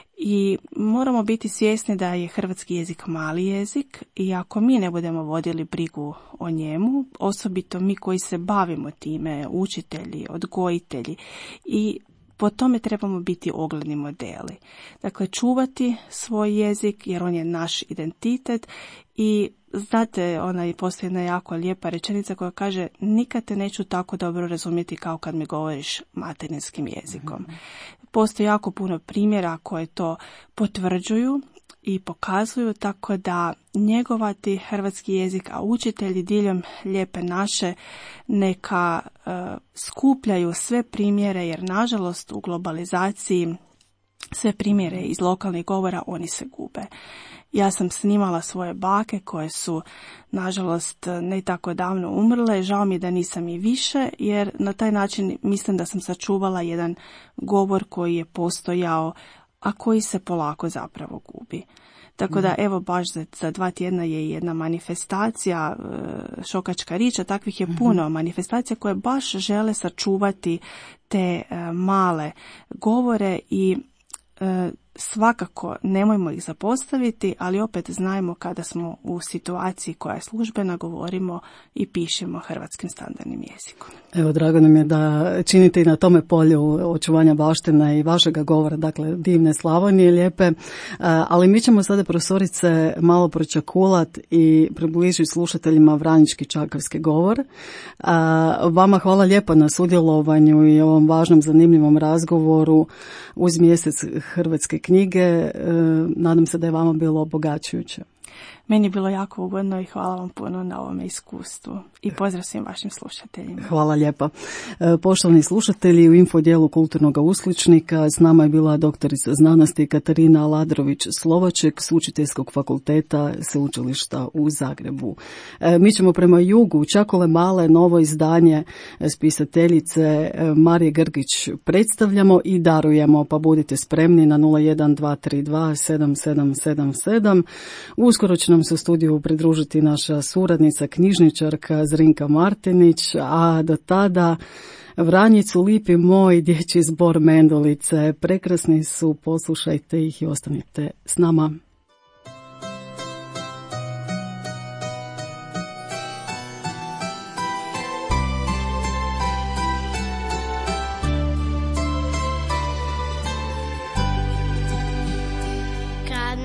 I moramo biti svjesni da je hrvatski jezik mali jezik i ako mi ne budemo vodili brigu o njemu, osobito mi koji se bavimo time, učitelji, odgojitelji, i po tome trebamo biti ogledni modeli. Dakle, čuvati svoj jezik jer on je naš identitet i znate, ona postoji jedna jako lijepa rečenica koja kaže nikad te neću tako dobro razumjeti kao kad mi govoriš materinskim jezikom. Mm-hmm. Postoji jako puno primjera koje to potvrđuju i pokazuju, tako da njegovati hrvatski jezik, a učitelji diljem lijepe naše neka uh, skupljaju sve primjere, jer nažalost u globalizaciji sve primjere iz lokalnih govora oni se gube. Ja sam snimala svoje bake koje su nažalost ne tako davno umrle, žao mi da nisam i više, jer na taj način mislim da sam sačuvala jedan govor koji je postojao, a koji se polako zapravo gubi. Tako da evo baš za, za dva tjedna je jedna manifestacija, Šokačka riča, takvih je puno manifestacija koje baš žele sačuvati te male govore i svakako nemojmo ih zapostaviti, ali opet znajmo kada smo u situaciji koja je službena, govorimo i pišemo hrvatskim standardnim jezikom. Evo, drago nam je da činite i na tome polju očuvanja baštine i vašega govora, dakle divne Slavonije lijepe, ali mi ćemo sada, profesorice, malo pročakulat i približiti slušateljima vranjički čakavski govor. Vama hvala lijepo na sudjelovanju i ovom važnom, zanimljivom razgovoru uz mjesec hrvatske knjige. Nadam se da je vama bilo obogaćujuće. Meni je bilo jako ugodno i hvala vam puno na ovome iskustvu. I pozdrav svim vašim slušateljima. Hvala lijepa. Poštovani slušatelji, u infodijelu Kulturnog uskličnika s nama je bila doktorica znanosti Katarina Aladrović-Slovaček s Učiteljskog fakulteta Sveučilišta u Zagrebu. Mi ćemo prema jugu, Čakole male, novo izdanje spisateljice Marije Grgić predstavljamo i darujemo, pa budite spremni na nula jedan dva tri dva sedam sedam sedam sedam. Uskoro će nam se u studiju pridružiti naša suradnica, knjižničarka Zrinka Martinić, a do tada Vranjicu lipi moj, dječji zbor Mendulice. Prekrasni su, poslušajte ih i ostanite s nama.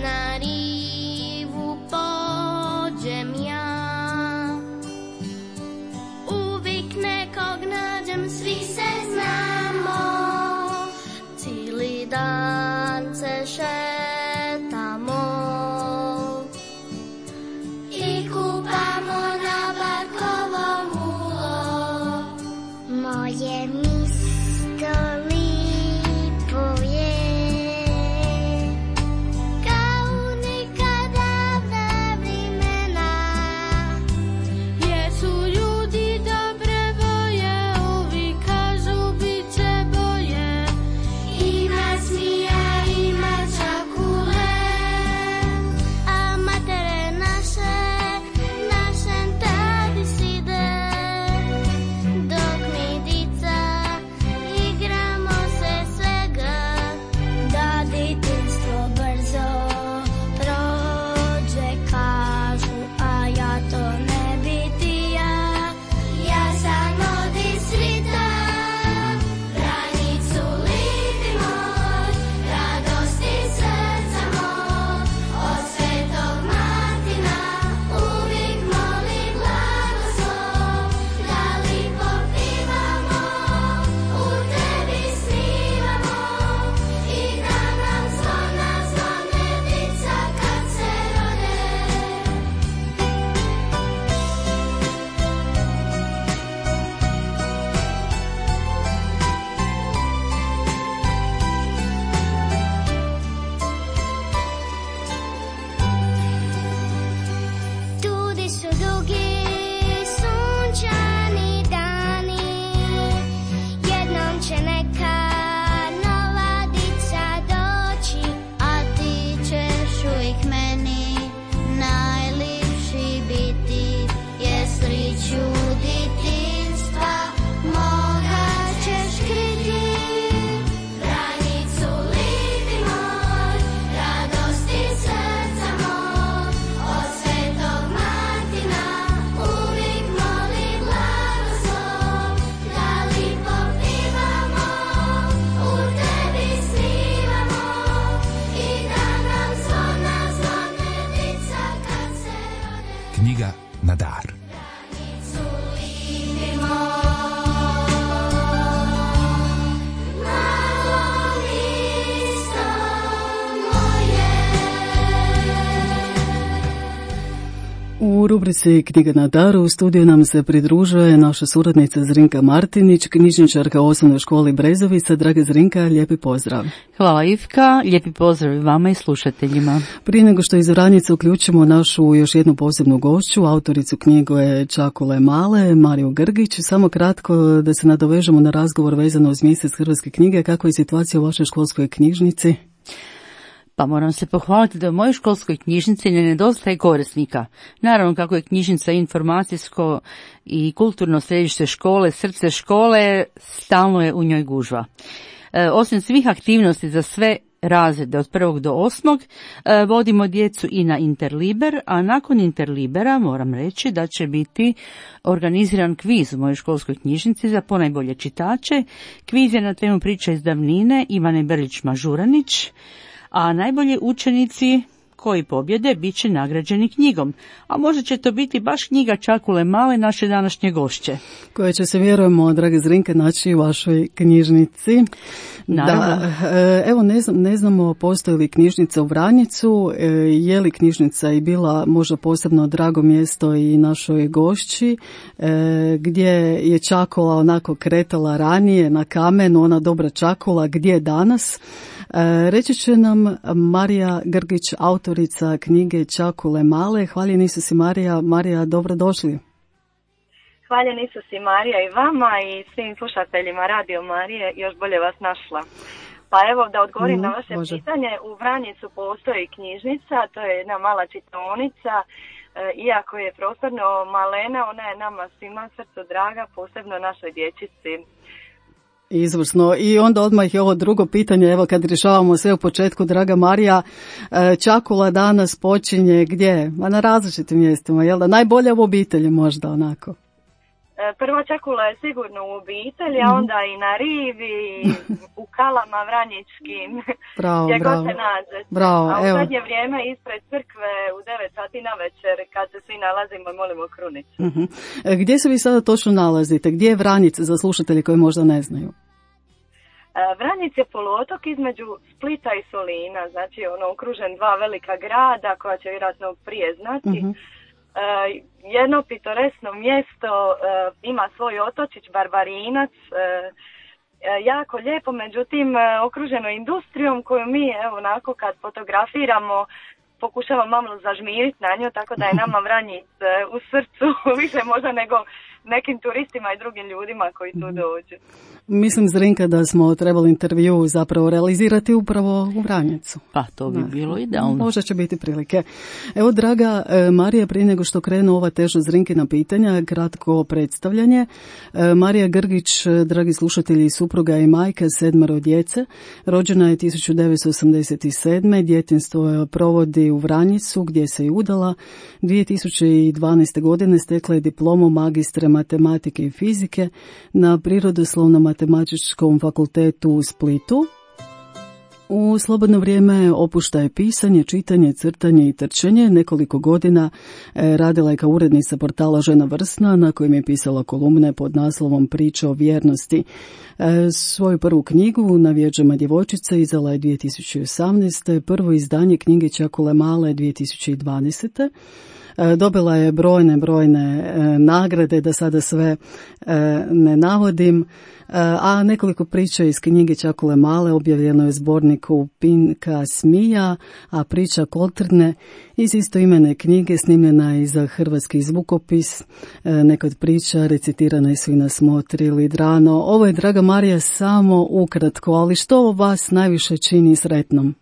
na rivu pođem ja. Uvijek nekog nađem, svi se znamo, cijeli dan se šetamo i kupamo na barkovom ulo. Moje misto lipo je, kao nikada davna vremena, jer su ljudi dobre voje, uvijek kažu bit će bolje. Ima smija, ima čakule, a matere naše, našem tadi side, dok mi dica igramo se svega, da djetinjstvo brzo prođe, kažu, a ja to ne biti ja. Ja sam odi svita, granicu lipi moj, radosti srca moj, od Svetog Martina uvijek molim blagoslov, da lipo pivamo, u tebi snivamo i da nam zvona zvone dica kad se rode. Tudi su dugi sunčani dani, jednom će neka nova dica doći, a ti ćeš uvijek meni najljepši biti, jer sreću djetinjstva moga ćeš kriti. Granicu lipi moj, radosti srca moj, od Svetog Martina uvijek molim blagoslov, da lipo pivamo, u tebi snivamo i da nam zvona zvone dica kad se rode. Knjiga na dar. Granicu lipi moj, malo misto moje. U rubrici Knjiga na daru u studiju nam se pridružuje naša suradnica Zrinka Martinić, knjižničarka u osnovnoj školi Brezovica. Draga Zrinka, lijepi pozdrav. Hvala Ivka, lijepi pozdrav i vama i slušateljima. Prije nego što iz Vranice uključimo našu još jednu posebnu gošću, autoricu knjige Čakule male, Mariju Grgić, samo kratko da se nadovežemo na razgovor vezano uz mjesec hrvatske knjige. Kakva je situacija u vašoj školskoj knjižnici? Pa moram se pohvaliti da u mojoj školskoj knjižnici ne nedostaje korisnika. Naravno, kako je knjižnica informacijsko i kulturno središte škole, srce škole, stalno je u njoj gužva. E, osim svih aktivnosti za sve razrede od prvog do osmog, e, vodimo djecu i na Interliber, a nakon Interlibera moram reći da će biti organiziran kviz u mojoj školskoj knjižnici za ponajbolje čitače. Kviz je na temu Priča iz davnine Ivane Berlić-Mažuranić, a najbolji učenici koji pobjede bit će nagrađeni knjigom, a možda će to biti baš knjiga Čakule male, naše današnje gošće. Koje će se, vjerujemo, drage Zrinke, naći u vašoj knjižnici. Naravno. Da, evo, ne, znam, ne znamo postoji li knjižnica u Vranjicu, je li knjižnica i bila možda posebno drago mjesto i našoj gošći, gdje je Čakula onako kretala ranije na kamenu, ona dobra Čakula, gdje je danas. Reći će nam Marija Grgić, autorica knjige Čakule male. Hvaljeni su si, Marija. Marija, dobrodošli. Hvaljeni su si, Marija, i vama i svim slušateljima Radio Marije, još bolje vas našla. Pa evo da odgovorim mm, na vaše može. pitanje. U Vranjicu postoji knjižnica, to je jedna mala čitaonica. E, iako je prostorno malena, ona je nama svima srcu draga, posebno našoj dječici. Izvrsno. I onda odmah je ovo drugo pitanje, evo kad rješavamo sve u početku, draga Marija, Čakula danas počinje gdje? Ma na različitim mjestima, jel da? Najbolje u obitelji možda onako. Prva čakula je sigurno u obitelji, a onda i na rivi, u kalama vranjičkim, bravo, gdje bravo. god se nađe. Bravo, a u evo. zadnje vrijeme ispred crkve u devet sati na večer, kad se svi nalazimo i molimo krunicu. Uh-huh. Gdje se vi sada točno nalazite? Gdje je Vranjic za slušatelje koji možda ne znaju? Vranjic je poluotok između Splita i Solina, znači ono okružen dva velika grada koja će vjerojatno prije znati. Uh-huh. Uh, jedno pitoresno mjesto, uh, ima svoj otočić Barbarinac, uh, uh, jako lijepo, međutim uh, okruženo industrijom koju mi evo onako kad fotografiramo pokušavamo malo zažmiriti na nju, tako da je nama Vranjic uh, u srcu više možda nego nekim turistima i drugim ljudima koji tu dođu. Mislim, Zrinka, da smo trebali intervju zapravo realizirati upravo u Vranjicu. Pa to bi da. bilo idealno. Možda će biti prilike. Evo, draga Marija, prije nego što krenu ova teža Zrinkina pitanja, kratko predstavljanje. Marija Grgić, dragi slušatelji, supruga i majka sedmero djece, rođena je tisuću devetsto osamdeset sedme. Djetinjstvo provodi u Vranjicu, gdje se i udala. dvije tisuće dvanaeste. godine stekla je diplomu magistra matematike i fizike na Prirodoslovnom matematičkom fakultetu u Splitu. U slobodno vrijeme opušta je pisanje, čitanje, crtanje i trčanje. Nekoliko godina radila je kao urednica portala Žena Vrsna, na kojem je pisala kolumne pod naslovom Priča o vjernosti. Svoju prvu knjigu Na vjeđama djevojčice izdala je dvije tisuće osamnaeste. Prvo izdanje knjige Čakule male dvije tisuće dvanaeste. Dobila je brojne, brojne nagrade, da sada sve ne navodim, a nekoliko priča iz knjige Čakule male objavljeno je u zborniku Pinka Smija, a priča Kotrne iz istoimene knjige snimljena je za hrvatski zvukopis. Neka od priča recitirane su i na Smotri Lidrano. Ovo je, draga Marija, samo ukratko, ali što vas najviše čini sretnom?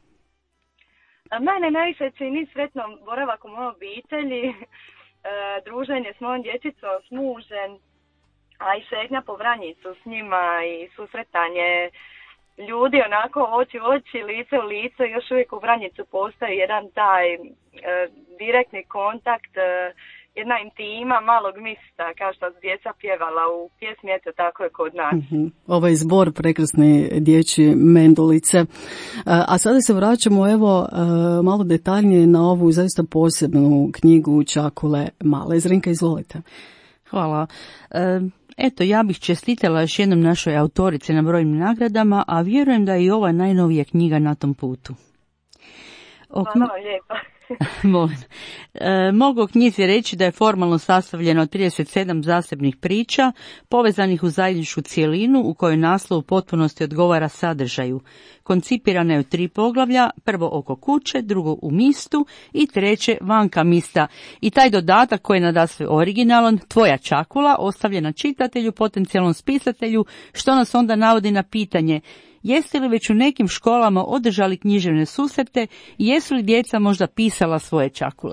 Mene najviše čini sretnom boravak u mojoj obitelji, e, druženje s mojom dječicom, s mužem, a i šetnja po Vranjicu s njima i susretanje ljudi onako oči u oči, lice u lice. Još uvijek u Vranjicu postoji jedan taj e, direktni kontakt, e, jedna intima malog mista, kao što su djeca pjevala u pjesmi, eto tako je kod nas. Mm-hmm. Ovaj zbor prekrasne dječje Mendulice. A sada se vraćamo evo malo detaljnije na ovu zaista posebnu knjigu Čakule male. Zrinka, izvolite. Hvala. E, eto, ja bih čestitala još jednom našoj autorici na brojnim nagradama, a vjerujem da je i ova najnovija knjiga na tom putu. O Hvala vam lijepa. Molim. E, mogu o knjizi reći da je formalno sastavljeno od trideset sedam zasebnih priča povezanih u zajedničku cjelinu u kojoj naslov u potpunosti odgovara sadržaju. Koncipirana je u tri poglavlja, prvo oko kuće, drugo u mistu i treće vanka mista. I taj dodatak koji je nadasve originalan, Tvoja čakula, ostavljena čitatelju, potencijalnom spisatelju, što nas onda navodi na pitanje: jeste li već u nekim školama održali književne susrete i jesu li djeca možda pisala svoje čakule?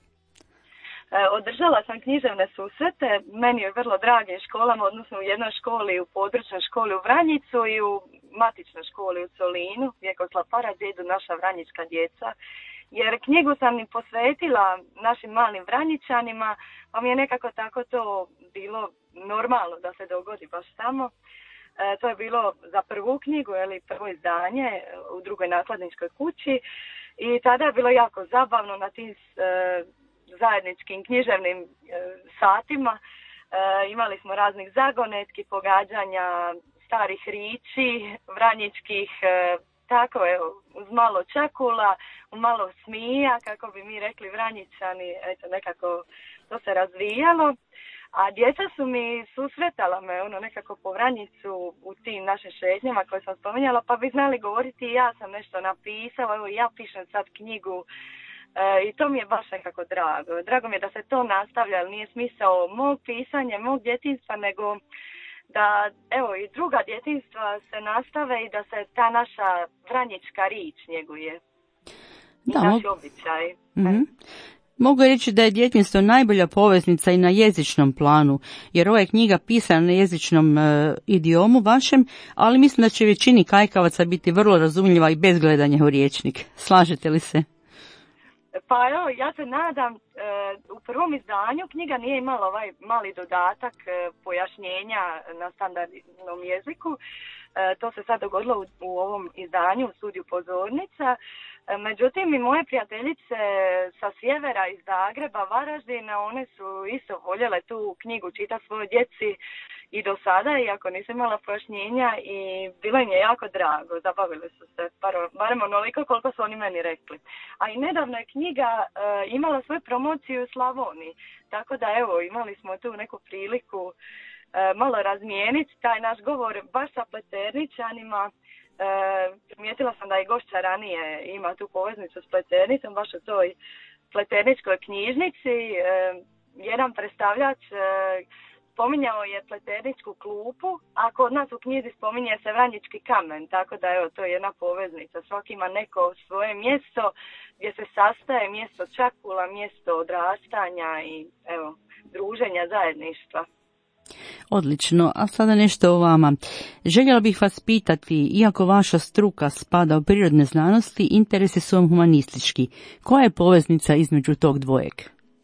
Održala sam književne susrete, meni je vrlo dragim školama, odnosno u jednoj školi, u područnoj školi u Vranjicu i u matičnoj školi u Solinu, Vjekoslav Para, gdje idu naša vranjička djeca. Jer knjigu sam im posvetila našim malim Vranjičanima, pa mi je nekako tako to bilo normalno da se dogodi baš tamo. E, to je bilo za prvu knjigu, ili prvo izdanje u drugoj nakladničkoj kući i tada je bilo jako zabavno na tim e, zajedničkim književnim e, satima. E, imali smo raznih zagonetki, pogađanja starih riči, vranjičkih, e, tako evo, uz malo čakula, u malo smija, kako bi mi rekli Vranjičani, eto nekako to se razvijalo. A djeca su mi susretala me ono nekako po Vranjicu u tim našim šetnjama koje sam spominjala, pa bi znali govoriti ja sam nešto napisala, evo ja pišem sad knjigu e, i to mi je baš nekako drago. Drago mi je da se to nastavlja, ali nije smisao mog pisanja, mog djetinjstva, nego da evo i druga djetinjstva se nastave i da se ta naša vranjička rič njeguje. I da, naši običaj. Mm-hmm. Mogu reći da je djetinjstvo najbolja poveznica i na jezičnom planu, jer ova je knjiga pisana na jezičnom e, idiomu vašem, ali mislim da će većini kajkavaca biti vrlo razumljiva i bez gledanja u rječnik. Slažete li se? Pa evo, ja se nadam, e, u prvom izdanju knjiga nije imala ovaj mali dodatak e, pojašnjenja na standardnom jeziku. E, to se sad dogodilo u, u ovom izdanju, u studiju Pozornica. E, međutim, i moje prijateljice sa sjevera iz Zagreba, Varaždina, one su isto voljele tu knjigu čitati svojoj djeci i do sada, iako nisam imala pojašnjenja, i bilo im je jako drago, zabavili su se, barem onoliko koliko su oni meni rekli. A i nedavno je knjiga e, imala svoju promociju u Slavoniji, tako da evo, imali smo tu neku priliku e, malo razmijeniti taj naš govor baš sa Pleterničanima. E, primijetila sam da i gošća ranije ima tu poveznicu s Pleternicom, baš u toj Pleterničkoj knjižnici. E, jedan predstavljač e, spominjao je Pleterničku klupu, a kod nas u knjizi spominje se Vranjički kamen, tako da evo, to je jedna poveznica. Svaki ima neko svoje mjesto gdje se sastaje, mjesto čakula, mjesto odrastanja i evo, druženja, zajedništva. Odlično, a sada nešto o vama. Željela bih vas pitati, iako vaša struka spada u prirodne znanosti, interesi su vam humanistički. Koja je poveznica između tog dvojeg?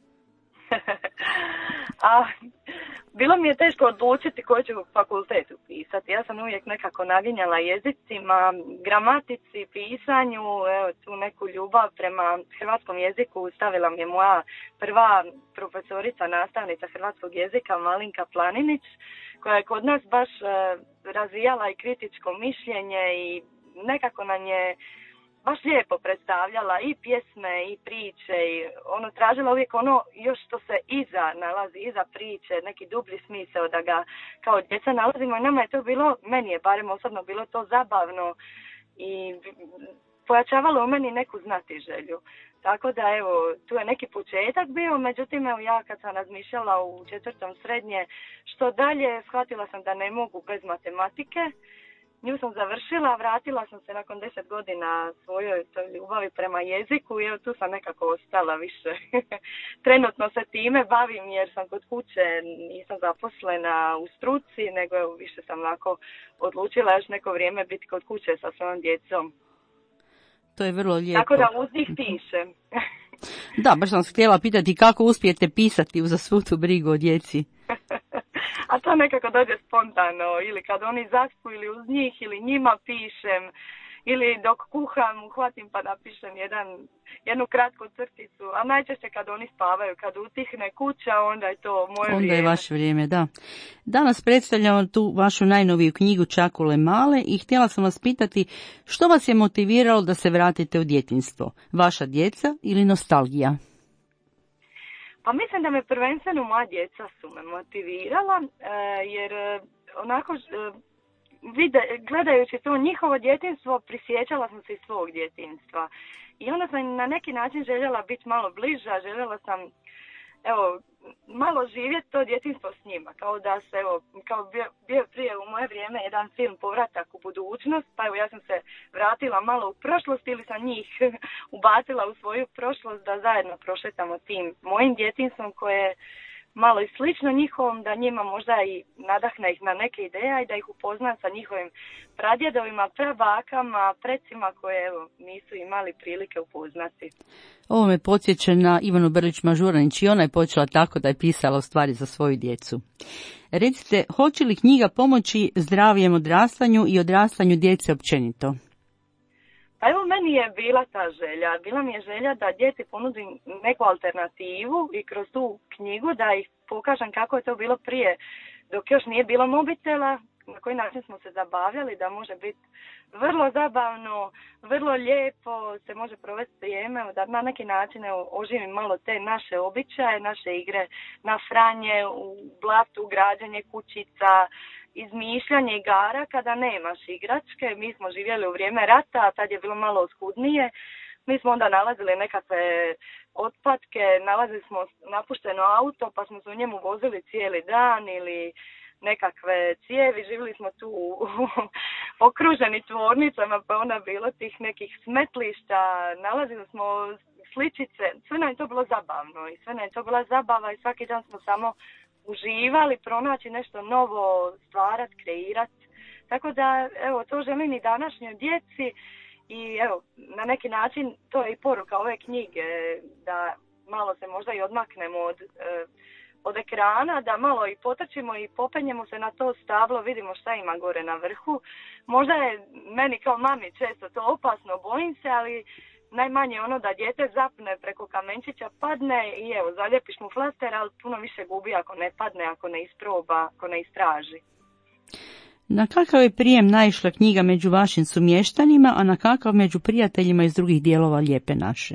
A, bilo mi je teško odlučiti koji ću fakultet upisati. Ja sam uvijek nekako naginjala jezicima, gramatici, pisanju, evo, tu neku ljubav prema hrvatskom jeziku stavila mi je moja prva profesorica, nastavnica hrvatskog jezika, Malinka Planinić, koja je kod nas baš e, razvijala i kritičko mišljenje i nekako nam je baš lijepo predstavljala i pjesme i priče i ono, tražila uvijek ono još što se iza nalazi, iza priče, neki dublji smisao da ga kao djeca nalazimo i nama je to bilo, meni je barem osobno bilo to zabavno i pojačavalo u meni neku znati želju. Tako da evo, tu je neki početak bio, međutim evo ja kad sam razmišljala u četvrtom srednje što dalje, shvatila sam da ne mogu bez matematike. Nju sam završila, vratila sam se nakon deset godina svojoj ljubavi prema jeziku i evo tu sam nekako ostala više. Trenutno se time bavim jer sam kod kuće, nisam zaposlena u struci, nego evo više sam onako odlučila još neko vrijeme biti kod kuće sa svojom djecom. To je vrlo lijepo. Tako da uz njih pišem. Da, baš sam htjela pitati kako uspijete pisati uz svu tu brigu o djeci. A to nekako dođe spontano, ili kad oni zaspu ili uz njih, ili njima pišem, ili dok kuham, uhvatim pa napišem jedan, jednu kratku crticu, a najčešće kad oni spavaju, kad utihne kuća, onda je to moje onda vrijeme. Onda je vaše vrijeme, da. Danas predstavljamo tu vašu najnoviju knjigu Čakule male i htjela sam vas pitati što vas je motiviralo da se vratite u djetinjstvo, vaša djeca ili nostalgija? Pa mislim da me prvenstveno moja djeca su me motivirala, jer onako vide, gledajući to njihovo djetinjstvo, prisjećala sam se iz svog djetinjstva. I onda sam na neki način željela biti malo bliža, željela sam evo, malo živjeti to djetinjstvo s njima, kao da se, evo, kao bio, bio prije u moje vrijeme jedan film Povratak u budućnost, pa evo ja sam se vratila malo u prošlost ili sam njih ubacila u svoju prošlost da zajedno prošetamo tim mojim djetinjstvom koje je malo i slično njihovom, da njima možda i nadahne ih na neke ideje i da ih upozna sa njihovim pradjedovima, prabakama, precima koje evo, nisu imali prilike upoznati. Ovo me podsjeća na Ivanu Brlić-Mažuranić i ona je počela tako da je pisala u stvari za svoju djecu. Recite, hoće li knjiga pomoći zdravijem odrastanju i odrastanju djece općenito? Pa evo, meni je bila ta želja. Bila mi je želja da djeci ponudim neku alternativu i kroz tu knjigu da ih pokažem kako je to bilo prije, dok još nije bilo mobitela, na koji način smo se zabavljali, da može biti vrlo zabavno, vrlo lijepo, se može provesti vrijeme, da na neki način evo, oživim malo te naše običaje, naše igre na franje, u blatu, građenje kućica, izmišljanje igara kada nemaš igračke. Mi smo živjeli u vrijeme rata, a tad je bilo malo oskudnije. Mi smo onda nalazili nekakve otpadke, nalazili smo napušteno auto, pa smo se u njemu vozili cijeli dan ili nekakve cijevi, živjeli smo tu okruženi tvornicama, pa onda bilo tih nekih smetlišta, nalazili smo sličice, sve nam je to bilo zabavno i sve nam je to bila zabava i svaki dan smo samo uživali, pronaći nešto novo, stvarati, kreirati. Tako da, evo, to želim i današnjoj djeci I evo, na neki način to je i poruka ove knjige, da malo se možda i odmaknemo od, od ekrana, da malo i potrčimo i popenjemo se na to stablo, vidimo šta ima gore na vrhu. Možda je meni kao mami često to opasno, bojim se, ali najmanje ono da dijete zapne preko kamenčića, padne i evo, zaljepiš mu flaster, ali puno više gubi ako ne padne, ako ne isproba, ako ne istraži. Na kakav je prijem naišla knjiga među vašim sumještanima, a na kakav među prijateljima iz drugih dijelova Lijepe naše?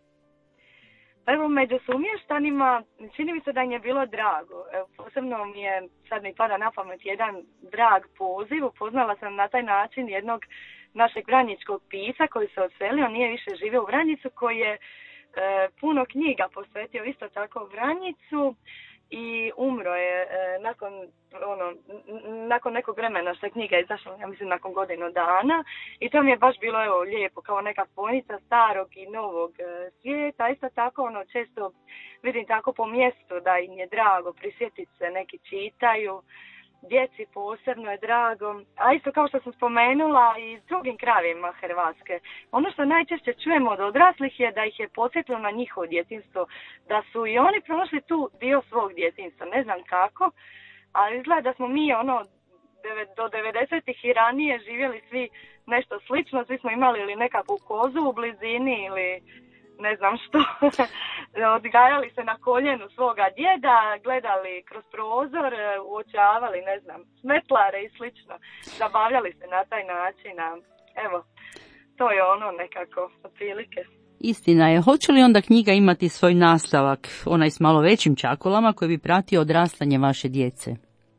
Evo, među sumještanima čini mi se da im je bilo drago. Evo, posebno mi je, sad mi pada na pamet, jedan drag poziv. Upoznala sam na taj način jednog našeg vranjičkog pisa koji se odselio, nije više živio u Vranjicu, koji je e, puno knjiga posvetio isto tako Vranjicu i umro je e, nakon, ono, nakon nekog vremena što je knjiga izašla, ja mislim nakon godinu dana, i to mi je baš bilo evo, lijepo, kao neka spojnica starog i novog e, svijeta. Isto tako ono, često vidim tako po mjestu da im je drago prisjetiti se, neki čitaju, djeci posebno je drago, a isto kao što sam spomenula i s drugim krajevima Hrvatske. Ono što najčešće čujemo od odraslih je da ih je podsjetilo na njihovo djetinjstvo, da su i oni prošli tu dio svog djetinjstva, ne znam kako, ali izgleda da smo mi ono do devedesetih i ranije živjeli svi nešto slično, svi smo imali ili nekakvu kozu u blizini ili ne znam što, odgajali se na koljenu svoga djeda, gledali kroz prozor, uočavali, ne znam, smetlare i slično, zabavljali se na taj način, a evo, to je ono nekako otprilike. Istina je, hoće li onda knjiga imati svoj nastavak, onaj s malo većim čakulama koji bi pratio odrastanje vaše djece?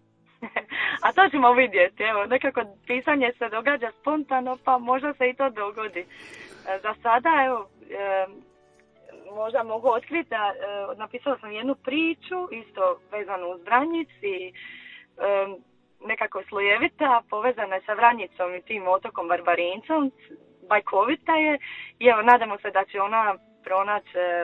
A to ćemo vidjeti, evo, nekako pisanje se događa spontano, pa možda se i to dogodi. Za sada, evo, e, možda mogu otkriti da e, napisala sam jednu priču, isto vezanu uz Vranjic i e, nekako slojevita, povezana je sa Vranjicom i tim otokom Barbarincom, bajkovita je i evo, nadamo se da će ona pronaći e,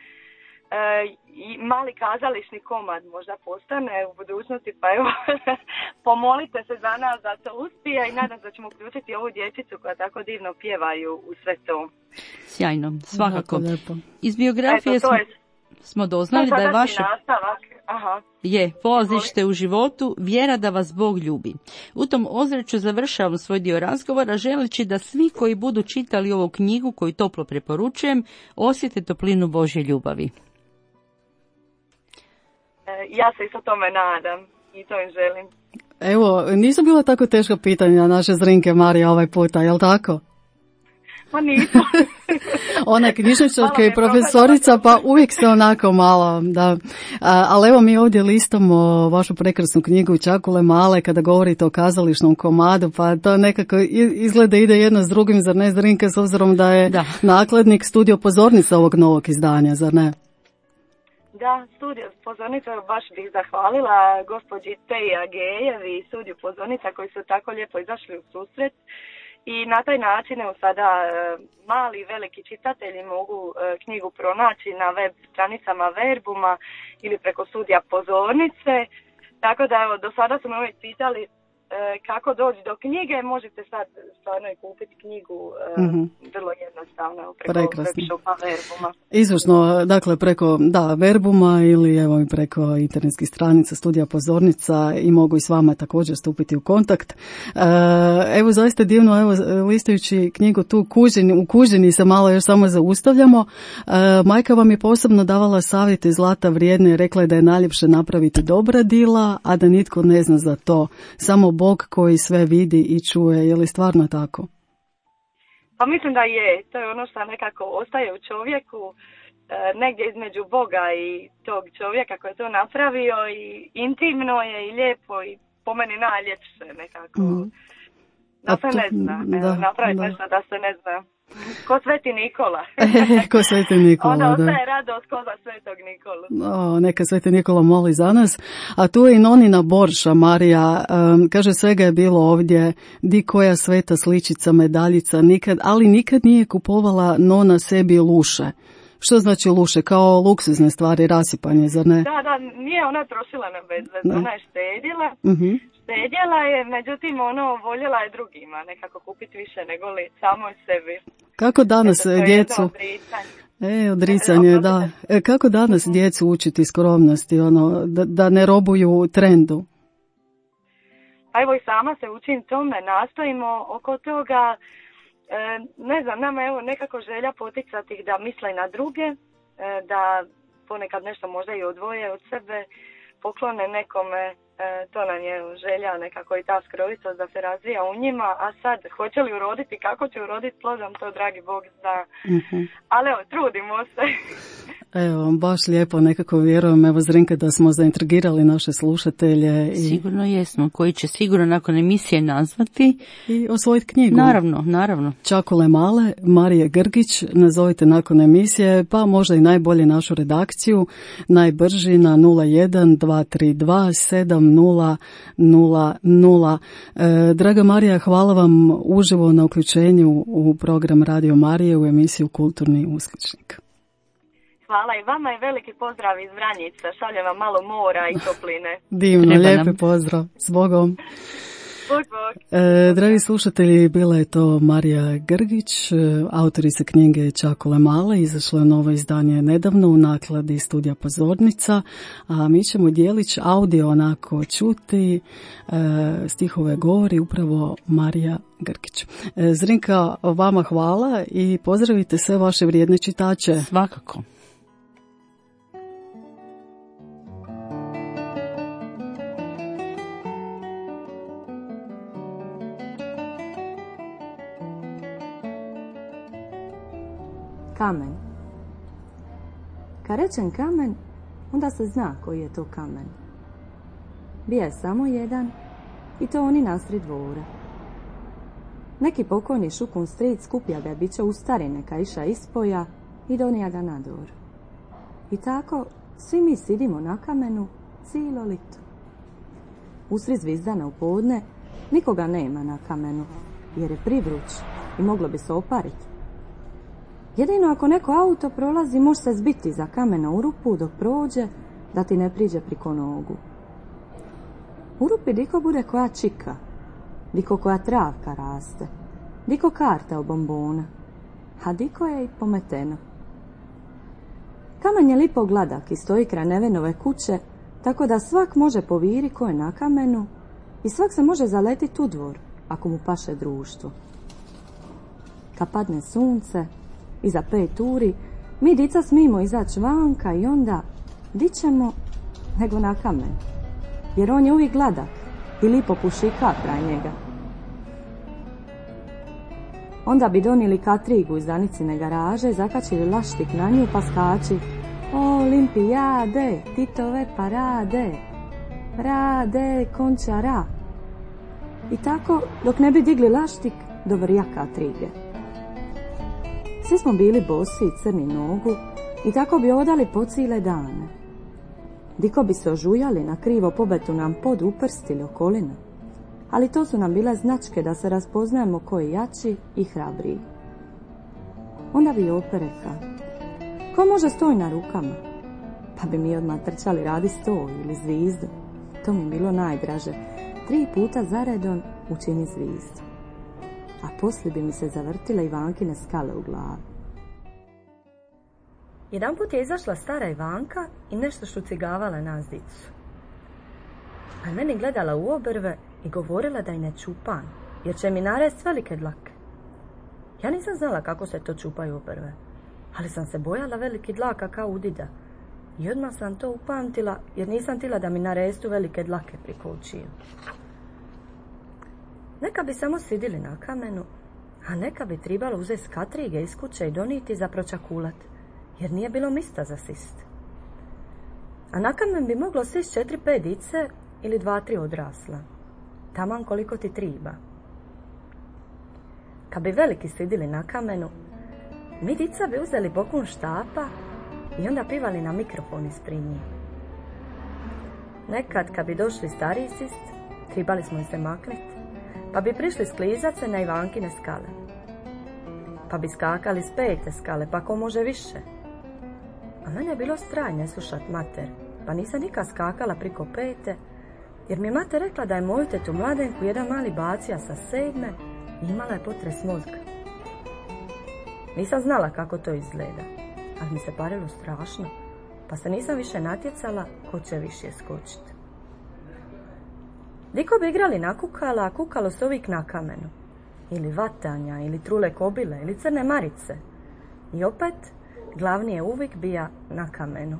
e, i mali kazališni komad možda postane u budućnosti, pa evo, pomolite se za nas da to uspije i nadam se da ćemo uključiti ovu dječicu koja tako divno pjevaju u sve to. Sjajno, svakako. Iz biografije Eto, smo, je, smo doznali da je vaše Aha. je polazište u životu vjera da vas Bog ljubi. U tom ozračju završavam svoj dio razgovora želeći da svi koji budu čitali ovu knjigu koju toplo preporučujem osjete toplinu Božje ljubavi. Ja se isto tome nadam i to im želim. Evo, nisu bila tako teška pitanja naše Zrinke Marija ovaj puta, jel tako? Ma nisu. Ona je knjižničarka i profesorica, pa uvijek se onako malo, da. A, ali evo mi ovdje listamo vašu prekrasnu knjigu Čakule male kada govorite o kazališnom komadu, pa to nekako izgleda ide jedno s drugim, zar ne, Zrinke, s obzirom da je da. nakladnik Studio Pozornica ovog novog izdanja, zar ne? Da, Studio Pozornica, baš bih zahvalila gospođi Teji Agejev i Studiju Pozornica koji su tako lijepo izašli u susret. I na taj način evo sada mali i veliki čitatelji mogu knjigu pronaći na web stranicama Verbuma ili preko Studija Pozornice. Tako da evo, do sada su me uvijek pitali kako doći do knjige, možete sad stvarno i kupiti knjigu mm-hmm. vrlo jednostavno preko webshopa Verbuma. Izvršno, dakle preko da, Verbuma ili evo preko internetskih stranica Studija Pozornica i mogu i s vama također stupiti u kontakt. Evo zaista divno, evo listajući knjigu tu kuženi, u kuženi se malo još samo zaustavljamo. Majka vam je posebno davala savjete zlata vrijedne, rekla je da je najljepše napraviti dobra djela, a da nitko ne zna za to. Samo Bog koji sve vidi i čuje, je li stvarno tako? Pa mislim da je, to je ono što nekako ostaje u čovjeku, negdje između Boga i tog čovjeka koji je to napravio i intimno je i lijepo i po meni najljepše nekako. Mm. Da se ne zna, da, napraviti nešto da se ne zna. Ko Sveti Nikola. Ko Sveti Nikola, onda ostaje da. radost ko za Svetog Nikolu. O, neka Sveti Nikola moli za nas. A tu je i Nonina Borša, Marija, um, kaže svega je bilo ovdje, di koja sveta sličica, medaljica, nikad, ali nikad nije kupovala Nona sebi luše. Što znači luše? Kao luksuzne stvari, rasipanje, zar ne? Da, da, nije ona trošila na bezvezno, ona je štedila. Uh-huh. štedjela je, međutim ono voljela je drugima nekako kupiti više nego li samoj sebi. Kako danas Eto, djecu... E, odricanje, da. E, kako danas uh-huh. djecu učiti skromnosti, ono, da, da ne robuju trendu? Pa evo i sama se učim tome, nastojimo oko toga, e, ne znam, nama evo nekako želja poticati ih da misle na druge, e, da ponekad nešto možda i odvoje od sebe, poklone nekome, e, to nam je želja nekako i ta skrovitost da se razvija u njima, a sad hoće li uroditi, kako će uroditi plodom, to dragi Bog zna. Uh-huh. Ali evo, trudimo se. Evo, baš lijepo, nekako vjerujem, evo Zrinka, da smo zaintrigirali naše slušatelje. I... Sigurno jesmo, koji će sigurno nakon emisije nazvati. I osvojiti knjigu. Naravno, naravno. Čakule male, Marije Grgić, nazovite nakon emisije, pa možda i najbolje našu redakciju, najbrži na nula jedan dva tri dva sedam nula nula nula. E, draga Marija, hvala vam uživo na uključenju u program Radio Marije u emisiju Kulturni uskličnik. Hvala i vama i veliki pozdrav iz Vranjica. Šaljem vam malo mora i topline. Divno, lijepi pozdrav. S Bogom. Bog, bog. E, dragi slušatelji, bila je to Marija Grgić, autorica knjige Čakule male, izašlo je novo izdanje nedavno u nakladi Studija Pozornica, a mi ćemo dijelić audio onako čuti, e, stihove govori upravo Marija Grgić. E, Zrinka, vama hvala i pozdravite sve vaše vrijedne čitače. Svakako. Kamen. Kad rečem kamen, onda se zna koji je to kamen. Bija je samo jedan i to oni nasred dvora. Neki pokojni šukun stric skupja ga biće u stari neka iša ispoja i donija ga nador. I tako svi mi sidimo na kamenu cijelo lito. Usred zvizdana u podne nikoga nema na kamenu jer je privruć i moglo bi se opariti. Jedino ako neko auto prolazi, može se zbiti za kamena u rupu dok prođe, da ti ne priđe priko nogu. U rupi diko bude koja čika, diko koja travka raste, diko karta od bombona, a diko je i pometeno. Kamen je lipo gladak i stoji kraj Nevenove kuće, tako da svak može poviri ko je na kamenu i svak se može zaletiti u dvor, ako mu paše društvo. Kad padne sunce, iza pet uri, mi dica smijemo izaći vanka i onda dićemo nego na kamen, jer on je uvijek gladak i lipo pušika kraj njega. Onda bi donijeli katrigu iz Danicine garaže, zakačili laštik na nju pa skači: Olimpijade, Titove parade, rade končara. I tako, dok ne bi digli laštik do vrja katrige. Svi smo bili bosi i crni nogu i tako bi odali po cijele dane. Diko bi se ožujali na krivo pobetu nam pod uprstili okolinu, ali to su nam bile značke da se raspoznajemo ko je jači i hrabriji. Onda bi opet rekao: ko može stoj na rukama? Pa bi mi odmah trčali radi stoj ili zvizdu. To mi je bilo najdraže. Tri puta zaredom učini zvizdu. A poslije bi mi se zavrtile Ivankine skale u glavi. Jedan put je izašla stara Ivanka i nešto šucigavala nas dicu. Pa je meni gledala u obrve i govorila da je ne čupan, jer će mi narest velike dlake. Ja nisam znala kako se to čupaju obrve, ali sam se bojala veliki dlaka kao u dida. I odmah sam to upamtila, jer nisam tila da mi narestu velike dlake priko očiju. Neka bi samo sidili na kamenu, a neka bi tribalo uzeti skatrige iz kuće i doniti za pročakulat, jer nije bilo mista za sist. A na kamen bi moglo sist četiri pet dice ili dva tri odrasla, taman koliko ti triba. Kad bi veliki sidili na kamenu, mi dica bi uzeli bokun štapa i onda pivali na mikrofon ispred njih. Nekad kad bi došli stariji sist, tribali smo se makniti, pa bi prišli sklizat se na Ivankine skale. Pa bi skakali s pete skale, pa ko može više. A mene je bilo straj ne slušat mater, pa nisam nikad skakala priko pete, jer mi je mate rekla da je moju tetu Mladenku jedan mali bacija sa sedme i imala je potres mozga. Nisam znala kako to izgleda, ali mi se parilo strašno, pa se nisam više natjecala ko će više skočiti. Diko bi igrali na kukala, a kukalo se uvijek na kamenu. Ili vatanja, ili trule kobile, ili crne marice. I opet, glavni je uvijek bija na kamenu.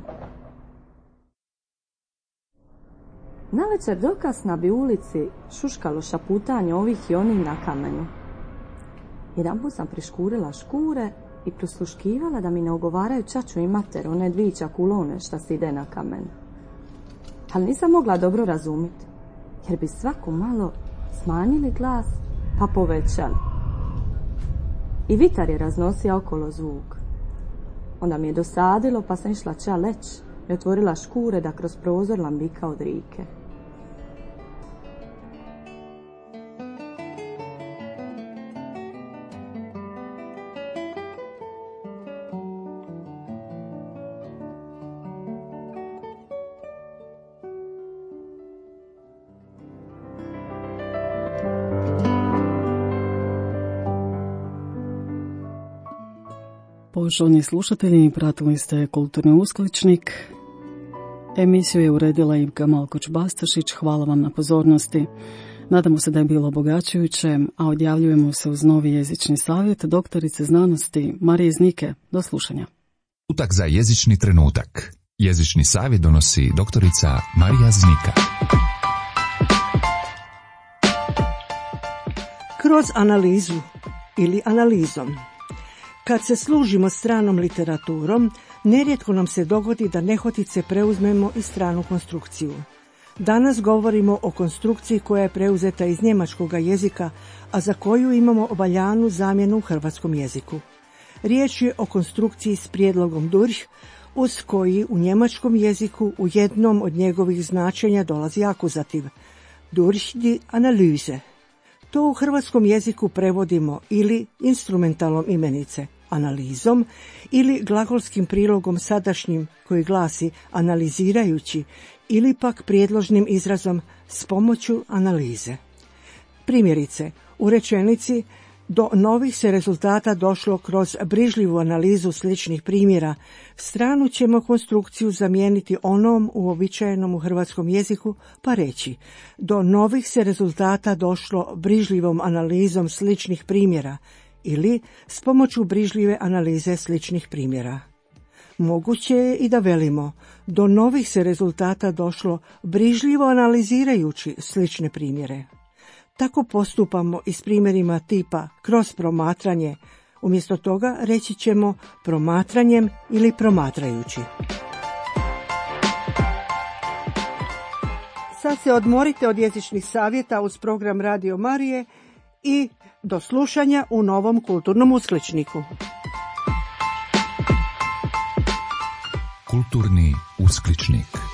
Navečer dokasna bi u ulici šuškalo šaputanje ovih i onih na kamenu. Jedanput sam priškurila škure i prisluškivala da mi ne ogovaraju čaču i mater, one dvića kulone šta se ide na kamen. Ali nisam mogla dobro razumjeti, jer bi svako malo smanjili glas pa povećali. I vitar je raznosio okolo zvuk. Onda mi je dosadilo pa sam išla ča leć i otvorila škure da kroz prozor lambika od rike. Poštovani slušatelji, pratili ste Kulturni uskličnik. Emisiju je uredila Ivka Malkoć-Bastašić. Hvala vam na pozornosti. Nadamo se da je bilo obogaćujuće, a odjavljujemo se uz novi jezični savjet doktorice znanosti Marije Znike. Do slušanja. Utak za jezični trenutak. Jezični savjet donosi doktorica Marija Znika. Kroz analizu ili analizom. Kad se služimo stranom literaturom, nerijetko nam se dogodi da nehotice preuzmemo i stranu konstrukciju. Danas govorimo o konstrukciji koja je preuzeta iz njemačkog jezika, a za koju imamo valjanu zamjenu u hrvatskom jeziku. Riječ je o konstrukciji s prijedlogom durch, uz koji u njemačkom jeziku u jednom od njegovih značenja dolazi akuzativ. Durch die Analyse. To u hrvatskom jeziku prevodimo ili instrumentalnom imenice, analizom, ili glagolskim prilogom sadašnjim koji glasi analizirajući, ili pak prijedložnim izrazom s pomoću analize. Primjerice, u rečenici do novih se rezultata došlo kroz brižljivu analizu sličnih primjera, stranu ćemo konstrukciju zamijeniti onom uobičajenom u hrvatskom jeziku, pa reći do novih se rezultata došlo brižljivom analizom sličnih primjera ili s pomoću brižljive analize sličnih primjera. Moguće je i da velimo do novih se rezultata došlo brižljivo analizirajući slične primjere. Tako postupamo i s primjerima tipa kroz promatranje, umjesto toga reći ćemo promatranjem ili promatrajući. Sad se odmorite od jezičnih savjeta uz program Radio Marije i do slušanja u novom Kulturnom uskličniku. Kulturni uskličnik.